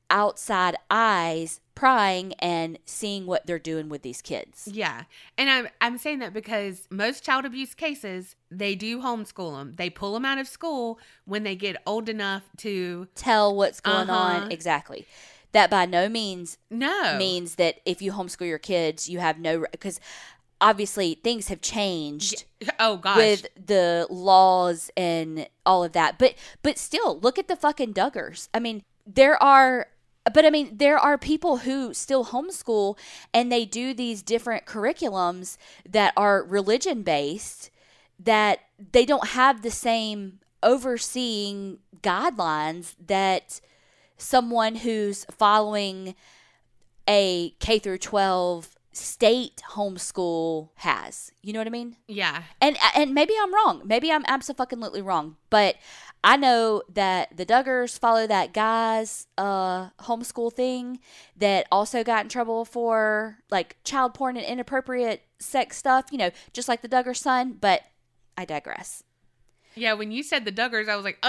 outside eyes prying and seeing what they're doing with these kids. Yeah. And I'm, I'm saying that because most child abuse cases, they do homeschool them. They pull them out of school when they get old enough to tell what's going uh-huh. on. Exactly. That by no means no. means that if you homeschool your kids, you have no, because obviously things have changed. Oh gosh. With the laws and all of that. But, but still, look at the fucking Duggars. I mean, there are, but I mean, there are people who still homeschool and they do these different curriculums that are religion based, that they don't have the same overseeing guidelines that someone who's following a K through twelve state homeschool has. You know what I mean? Yeah. And and maybe I'm wrong. Maybe I'm absolutely wrong. But I know that the Duggars follow that guy's uh, homeschool thing that also got in trouble for like child porn and inappropriate sex stuff, you know, just like the Duggar son. But I digress. Yeah, when you said the Duggars, I was like,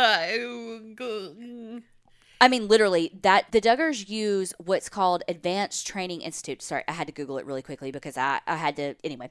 uh. I mean, literally, that the Duggars use what's called Advanced Training Institute. Sorry, I had to Google it really quickly because I, I had to. Anyway,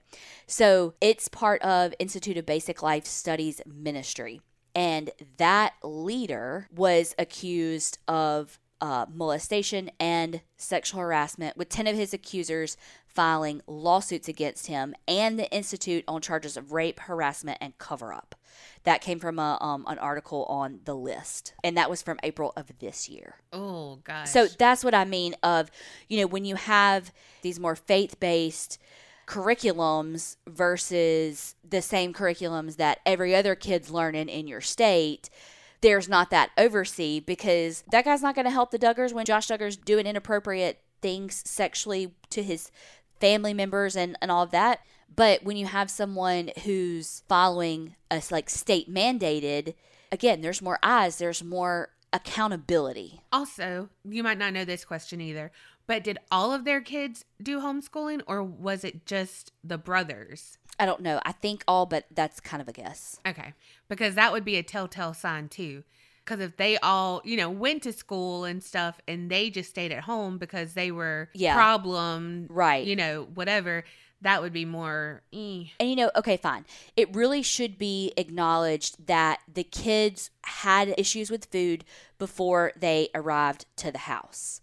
so it's part of Institute of Basic Life Studies Ministry. And that leader was accused of uh, molestation and sexual harassment, with ten of his accusers filing lawsuits against him and the Institute on charges of rape, harassment, and cover-up. That came from a, um, an article on The List, and that was from April of this year. Oh, gosh. So that's what I mean of, you know, when you have these more faith-based curriculums versus the same curriculums that every other kid's learning in your state, there's not that oversee, because that guy's not going to help the Duggars when Josh Duggar's doing inappropriate things sexually to his family members and, and all of that. But when you have someone who's following a like state mandated, again, there's more eyes, there's more accountability. Also, you might not know this question either, but did all of their kids do homeschooling, or was it just the brothers? I don't know. I think all, but that's kind of a guess. Okay. Because that would be a telltale sign too. Because if they all, you know, went to school and stuff and they just stayed at home because they were yeah. problem, right? You know, whatever, that would be more. Eh. And, you know, okay, fine. It really should be acknowledged that the kids had issues with food before they arrived to the house.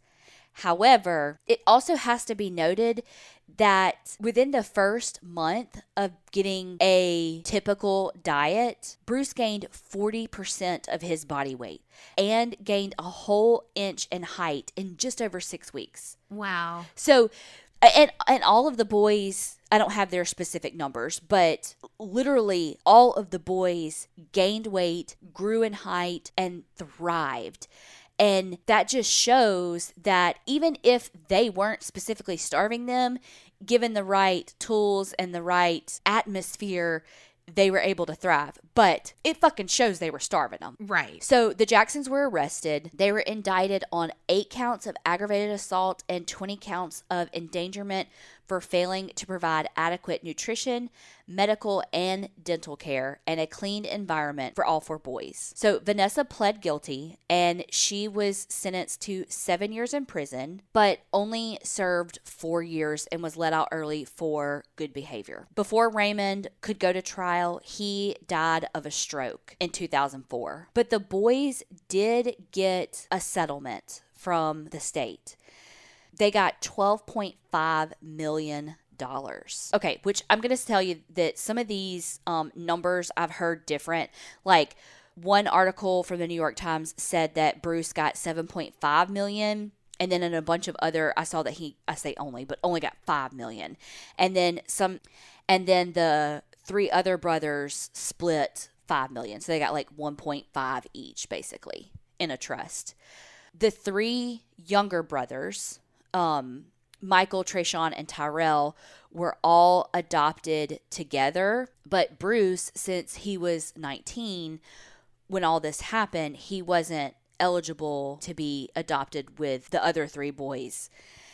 However, it also has to be noted that within the first month of getting a typical diet, Bruce gained forty percent of his body weight and gained a whole inch in height in just over six weeks. Wow. So, and, and all of the boys, I don't have their specific numbers, but literally all of the boys gained weight, grew in height, and thrived. And that just shows that even if they weren't specifically starving them, given the right tools and the right atmosphere, they were able to thrive. But it fucking shows they were starving them. Right. So the Jacksons were arrested. They were indicted on eight counts of aggravated assault and twenty counts of endangerment for failing to provide adequate nutrition, medical, and dental care, and a clean environment for all four boys. So Vanessa pled guilty, and she was sentenced to seven years in prison, but only served four years and was let out early for good behavior. Before Raymond could go to trial, he died of a stroke in two thousand four. But the boys did get a settlement from the state. They got twelve point five million dollars. Okay, which I'm going to tell you that some of these um, numbers I've heard different. Like one article from the New York Times said that Bruce got seven point five million dollars. And then in a bunch of other, I saw that he, I say only, but only got five million dollars. And then some, and then the three other brothers split five million dollars. So they got like one point five each, basically, in a trust. The three younger brothers, um, Michael, Trayshawn, and Tyrell, were all adopted together. But Bruce, since he was nineteen when all this happened, he wasn't eligible to be adopted with the other three boys.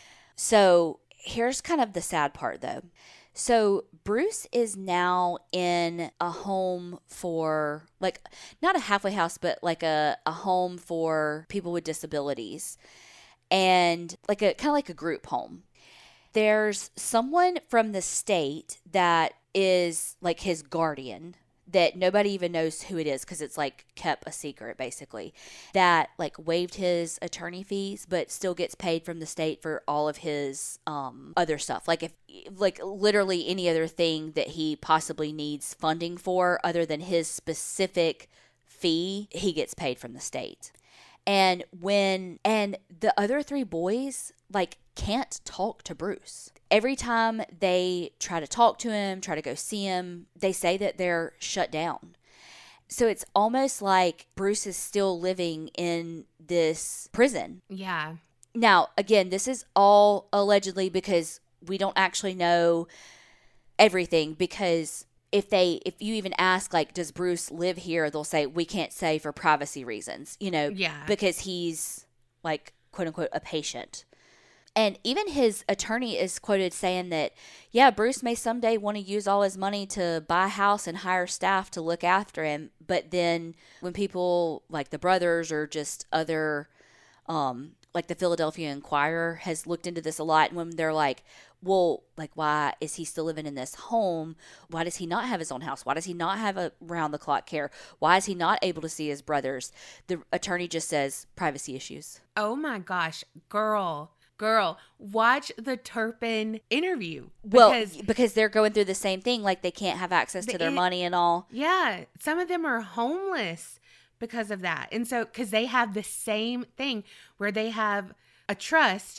So here's kind of the sad part, though. So Bruce is now in a home for, like, not a halfway house, but like a, a home for people with disabilities. and like a kind of like a group home. There's someone from the state that is like his guardian that nobody even knows who it is because it's like kept a secret basically, that like waived his attorney fees but still gets paid from the state for all of his um other stuff, like if like literally any other thing that he possibly needs funding for other than his specific fee, he gets paid from the state. And when and the other three boys like can't talk to Bruce. Every time they try to talk to him, try to go see him, they say that they're shut down. So it's almost like Bruce is still living in this prison. Yeah. Now, again, this is all allegedly because we don't actually know everything, because if they if you even ask like, does Bruce live here, they'll say we can't say for privacy reasons, you know, yeah. because he's like quote unquote a patient. And even his attorney is quoted saying that, yeah, Bruce may someday want to use all his money to buy a house and hire staff to look after him. But then when people like the brothers or just other, um, like the Philadelphia Inquirer has looked into this a lot. And when they're like, well, like, why is he still living in this home? Why does he not have his own house? Why does he not have a round the clock care? Why is he not able to see his brothers? The attorney just says privacy issues. Oh my gosh, girl. Girl, watch the Turpin interview. Well, because they're going through the same thing. Like, they can't have access to their it, money and all. Yeah. Some of them are homeless because of that. And so, because they have the same thing where they have a trust,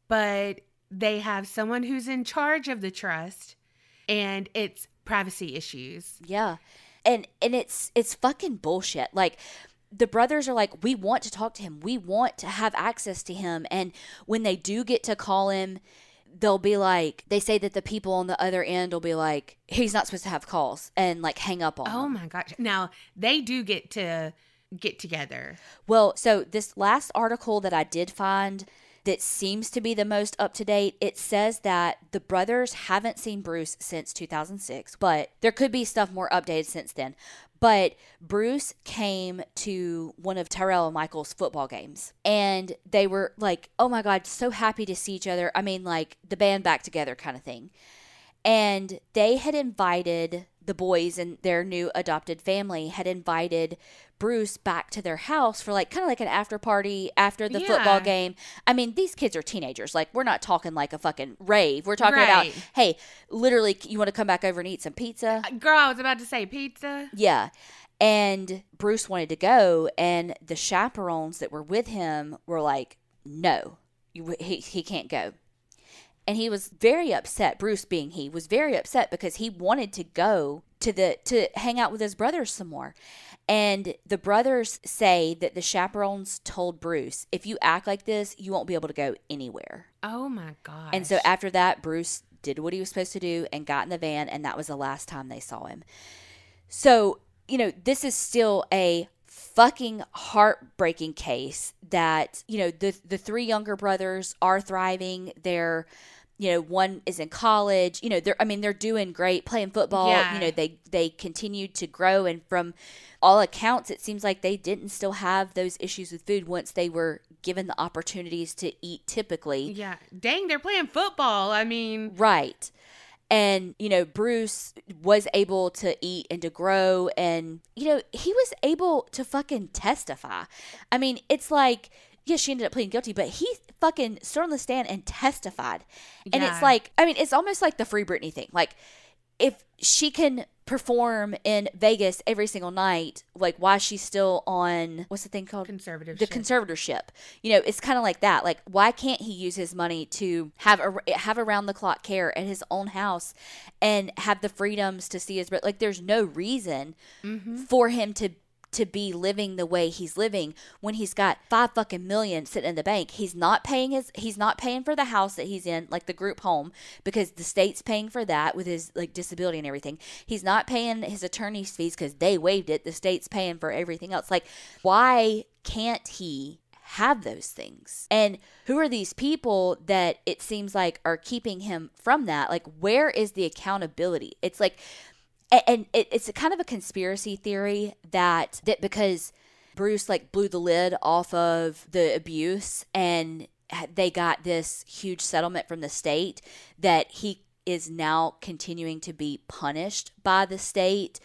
but they have someone who's in charge of the trust, and it's privacy issues. Yeah. And, and it's, it's fucking bullshit. Like, the brothers are like, we want to talk to him. We want to have access to him. And when they do get to call him, they'll be like, they say that the people on the other end will be like, he's not supposed to have calls, and like hang up on him. Oh my gosh. Now, they do get to get together. Well, so this last article that I did find that seems to be the most up to date, it says that the brothers haven't seen Bruce since two thousand six, but there could be stuff more updated since then. But Bruce came to one of Tyrell and Michael's football games, and they were like, oh my God, so happy to see each other. I mean, like the band back together kind of thing. And they had invited the boys and their new adopted family had invited Bruce back to their house for like kind of like an after party after the yeah. football game. I mean, these kids are teenagers. Like, we're not talking like a fucking rave. We're talking right. about, hey, literally, you want to come back over and eat some pizza? Girl, I was about to say pizza. Yeah. And Bruce wanted to go, and the chaperones that were with him were like, no, you, he, he can't go. And he was very upset. Bruce, being he, was very upset because he wanted to go to the to hang out with his brothers some more. And the brothers say that the chaperones told Bruce, if you act like this, you won't be able to go anywhere. Oh my gosh. And so after that, Bruce did what he was supposed to do and got in the van, and that was the last time they saw him. So, you know, this is still a fucking heartbreaking case that, you know, the the three younger brothers are thriving. They're, you know, one is in college, you know, they're, I mean, they're doing great playing football. Yeah. You know, they, they continued to grow. And from all accounts, it seems like they didn't still have those issues with food once they were given the opportunities to eat typically. Yeah. Dang, they're playing football. I mean. Right. And, you know, Bruce was able to eat and to grow, and, you know, he was able to fucking testify. I mean, it's like, yes, she ended up pleading guilty, but he fucking stood on the stand and testified. And Yeah. it's like, I mean, it's almost like the Free Britney thing. Like, if she can perform in Vegas every single night, like, why is she still on, what's the thing called? Conservatorship. The conservatorship. You know, it's kind of like that. Like, why can't he use his money to have a, have around the clock care at his own house and have the freedoms to see his, like, there's no reason Mm-hmm. for him to to be living the way he's living when he's got five fucking million sitting in the bank. He's not paying his, he's not paying for the house that he's in, like the group home, because the state's paying for that with his like disability and everything. He's not paying his attorney's fees because they waived it. The state's paying for everything else. Like, why can't he have those things? And who are these people that it seems like are keeping him from that? Like, where is the accountability? It's like, and it's a kind of a conspiracy theory that that because Bruce like blew the lid off of the abuse and they got this huge settlement from the state that he is now continuing to be punished by the state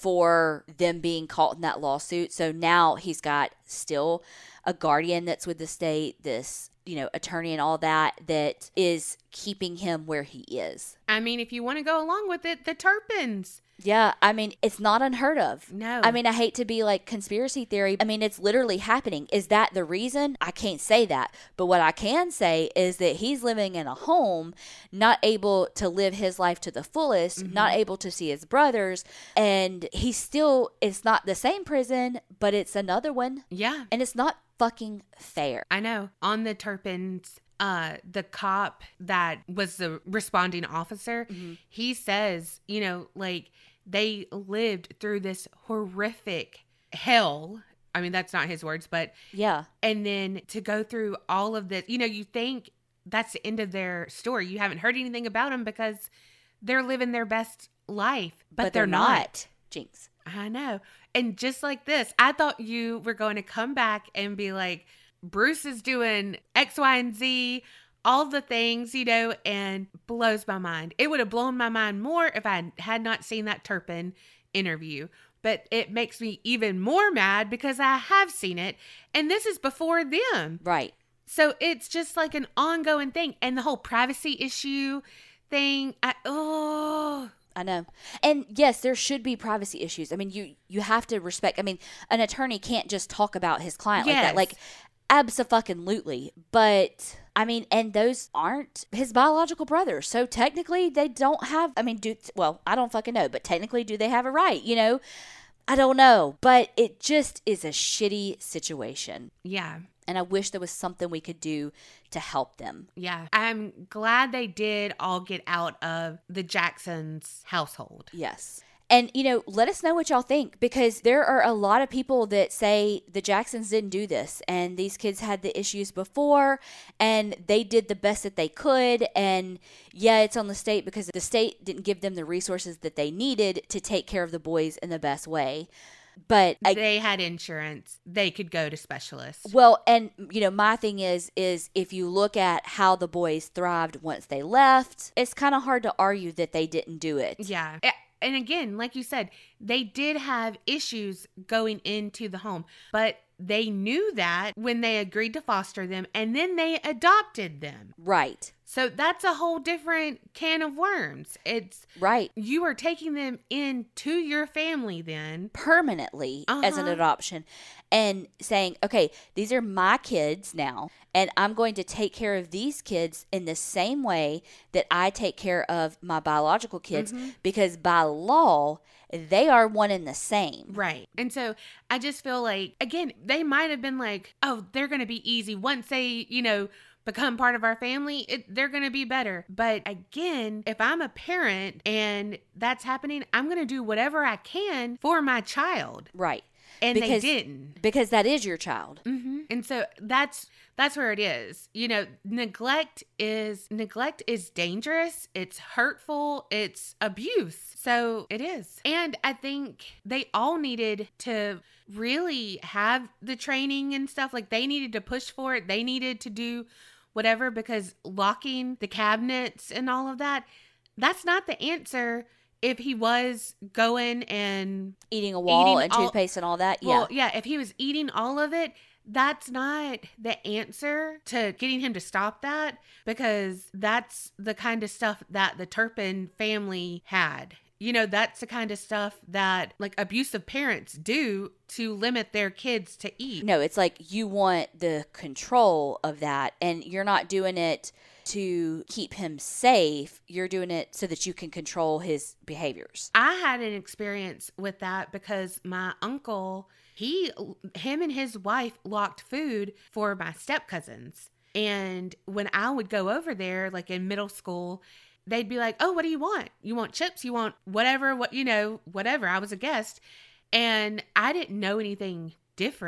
for them being caught in that lawsuit. So now he's got still a guardian that's with the state, this, you know, attorney and all that, that is keeping him where he is. I mean, if you want to go along with it, the Turpins. Yeah, I mean, it's not unheard of. No. I mean, I hate to be like conspiracy theory. I mean, it's literally happening. Is that the reason? I can't say that. But what I can say is that he's living in a home, not able to live his life to the fullest, mm-hmm. not able to see his brothers. And he still, it's not the same prison, but it's another one. Yeah. And it's not fucking fair. I know. On the Turpins, uh, the cop that was the responding officer, mm-hmm. he says, you know, like, they lived through this horrific hell. I mean, that's not his words, but yeah. And then to go through all of this, you know, you think that's the end of their story. You haven't heard anything about them because they're living their best life, but, but they're, they're not. not. Jinx. I know. And just like this, I thought you were going to come back and be like, Bruce is doing X, Y, and Z, all the things, you know, and blows my mind. It would have blown my mind more if I had not seen that Turpin interview. But it makes me even more mad because I have seen it. And this is before them. Right. So it's just like an ongoing thing. And the whole privacy issue thing. I, oh... I know. And yes, there should be privacy issues. I mean, you, you have to respect, I mean, an attorney can't just talk about his client yes. like that. Like, abso-fucking-lutely. But, I mean, and those aren't his biological brothers. So technically, they don't have, I mean, do, well, I don't fucking know, but technically, do they have a right, you know? I don't know. But it just is a shitty situation. Yeah. And I wish there was something we could do to help them. Yeah. I'm glad they did all get out of the Jacksons' household. Yes. And, you know, let us know what y'all think, because there are a lot of people that say the Jacksons didn't do this and these kids had the issues before and they did the best that they could. And yeah, it's on the state because the state didn't give them the resources that they needed to take care of the boys in the best way. But I, they had insurance. They could go to specialists. Well, and, you know, my thing is, is if you look at how the boys thrived once they left, it's kind of hard to argue that they didn't do it. Yeah. And again, like you said, they did have issues going into the home, but they knew that when they agreed to foster them and then they adopted them. Right. So that's a whole different can of worms. It's right. You are taking them into your family then permanently uh-huh. as an adoption and saying, okay, these are my kids now, and I'm going to take care of these kids in the same way that I take care of my biological kids mm-hmm. because by law, they are one and the same. Right. And so I just feel like, again, they might have been like, oh, they're going to be easy once they, you know, become part of our family, it, they're going to be better. But again, if I'm a parent and that's happening, I'm going to do whatever I can for my child. Right. And because, they didn't. Because that is your child. Mm-hmm. And so that's that's where it is. You know, neglect is neglect is dangerous. It's hurtful. It's abuse. So it is. And I think they all needed to really have the training and stuff. Like they needed to push for it. They needed to do whatever, because locking the cabinets and all of that, that's not the answer. If he was going and eating a wall eating and all, toothpaste and all that, yeah. Well, yeah, if he was eating all of it, that's not the answer to getting him to stop that, because that's the kind of stuff that the Turpin family had. You know, that's the kind of stuff that like abusive parents do to limit their kids to eat. No, it's like you want the control of that, and you're not doing it to keep him safe. You're doing it so that you can control his behaviors. I had an experience with that because my uncle, he, him and his wife locked food for my step cousins. And when I would go over there, like in middle school, they'd be like, oh, what do you want? You want chips? You want whatever, what, you know, whatever. I was a guest and I didn't know anything different.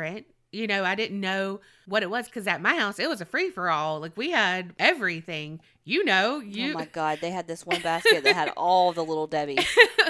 You know, I didn't know what it was because at my house, it was a free for all. Like we had everything, you know, you. Oh my God. They had this one basket that had all the Little Debbie.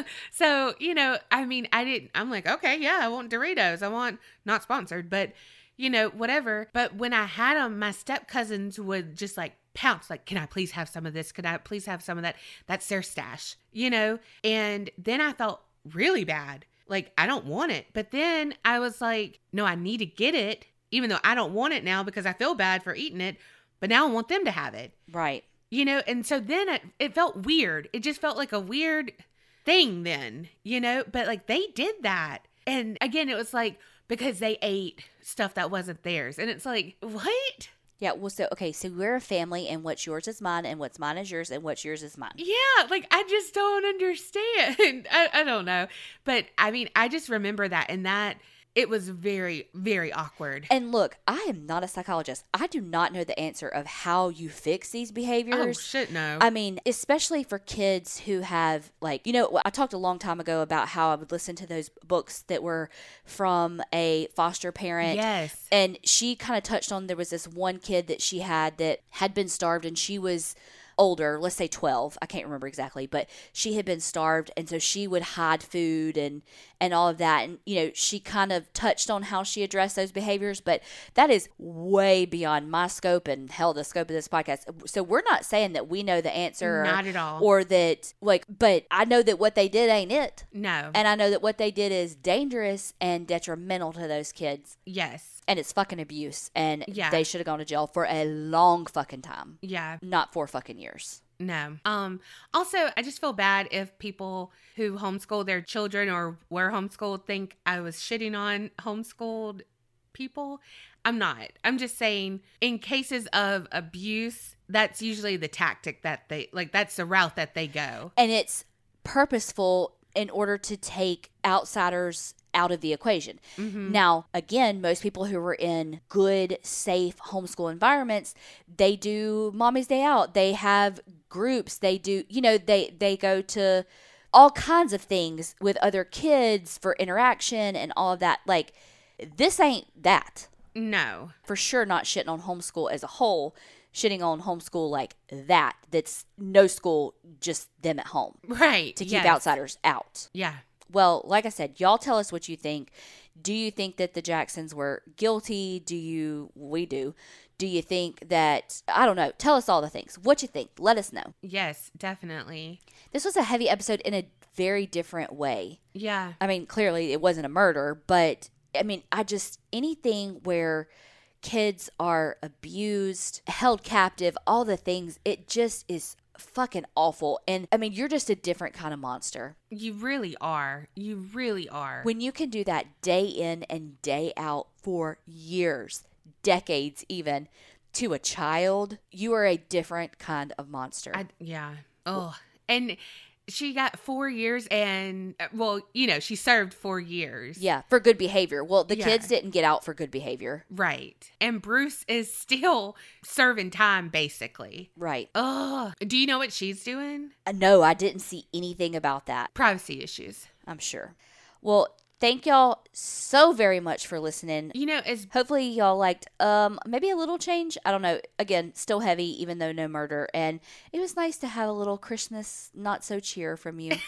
So, you know, I mean, I didn't, I'm like, okay, yeah, I want Doritos. I want, not sponsored, but you know, whatever. But when I had them, my step cousins would just like pounce, like, can I please have some of this? Could I please have some of that? That's their stash, you know? And then I felt really bad. Like, I don't want it. But then I was like, no, I need to get it, even though I don't want it now because I feel bad for eating it. But now I want them to have it. Right. You know, and so then it, it felt weird. It just felt like a weird thing then, you know? But like they did that. And again, it was like because they ate stuff that wasn't theirs. And it's like, what? Yeah, well, so, okay, so we're a family, and what's yours is mine, and what's mine is yours, and what's yours is mine. Yeah, like, I just don't understand. I, I don't know. But, I mean, I just remember that, and that, it was very, very awkward. And look, I am not a psychologist. I do not know the answer of how you fix these behaviors. Oh, shit, no. I mean, especially for kids who have, like, you know, I talked a long time ago about how I would listen to those books that were from a foster parent. Yes. And she kind of touched on, there was this one kid that she had that had been starved, and she was older, let's say twelve, I can't remember exactly, but she had been starved, and so she would hide food and and all of that. And you know, she kind of touched on how she addressed those behaviors, but that is way beyond my scope and hell the scope of this podcast. So we're not saying that we know the answer, not or, at all, or that, like, but I know that what they did ain't it. No. And I know that what they did is dangerous and detrimental to those kids. Yes. And it's fucking abuse. And Yeah. they should have gone to jail for a long fucking time. Yeah. Not four fucking years. No. Um, also, I just feel bad if people who homeschool their children or were homeschooled think I was shitting on homeschooled people. I'm not. I'm just saying in cases of abuse, that's usually the tactic that they, like, that's the route that they go. And it's purposeful in order to take outsiders out of the equation. Mm-hmm. Now, again, most people who are in good, safe homeschool environments, they do Mommy's Day Out. They have groups. They do, you know, they, they go to all kinds of things with other kids for interaction and all of that. Like, this ain't that. No. For sure not shitting on homeschool as a whole, shitting on homeschool like that. That's no school, just them at home. Right. To keep yes. outsiders out. Yeah. Well, like I said, y'all tell us what you think. Do you think that the Jacksons were guilty? Do you, we do. Do you think that, I don't know, tell us all the things. What you think? Let us know. Yes, definitely. This was a heavy episode in a very different way. Yeah. I mean, clearly it wasn't a murder, but I mean, I just, anything where kids are abused, held captive, all the things, it just is fucking awful. And I mean, you're just a different kind of monster. You really are. You really are. When you can do that day in and day out for years, decades even, to a child, you are a different kind of monster. I, yeah. Oh, and she got four years and, well, you know, she served four years. Yeah, for good behavior. Well, the Yeah. kids didn't get out for good behavior. Right. And Bruce is still serving time, basically. Right. Oh, do you know what she's doing? Uh, no, I didn't see anything about that. Privacy issues. I'm sure. Well, thank y'all so very much for listening. You know, as Hopefully y'all liked um maybe a little change. I don't know. Again, still heavy, even though no murder. And it was nice to have a little Christmas not so cheer from you.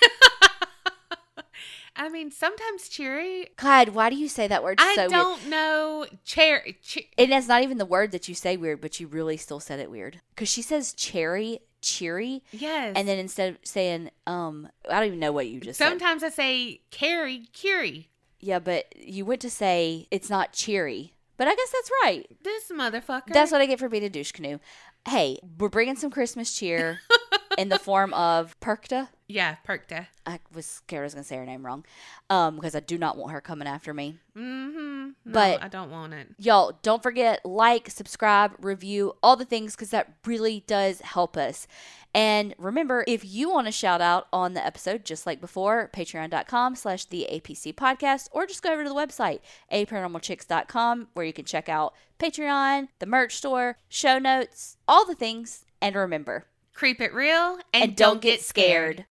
I mean, sometimes cheery. God, why do you say that word I so don't weird? know. Chair. Che- And that's not even the word that you say weird, but you really still said it weird. Because she says cherry, cheery. yes. And then instead of saying, um, I don't even know what you just said. sometimes I say carry, curie. Yeah, but you went to say it's not cheery. But I guess that's right. This motherfucker. That's what I get for being a douche canoe. Hey, we're bringing some Christmas cheer in the form of Perkta. Yeah, Perkta. I was scared I was going to say her name wrong um, because I do not want her coming after me. Mm-hmm. No, But- I don't want it. Y'all, don't forget, like, subscribe, review, all the things because that really does help us. And remember, if you want to shout out on the episode, just like before, patreon.com slash the APC podcast, or just go over to the website, a paranormal chicks dot com, where you can check out Patreon, the merch store, show notes, all the things. And remember, Creep it real and, and don't get scared.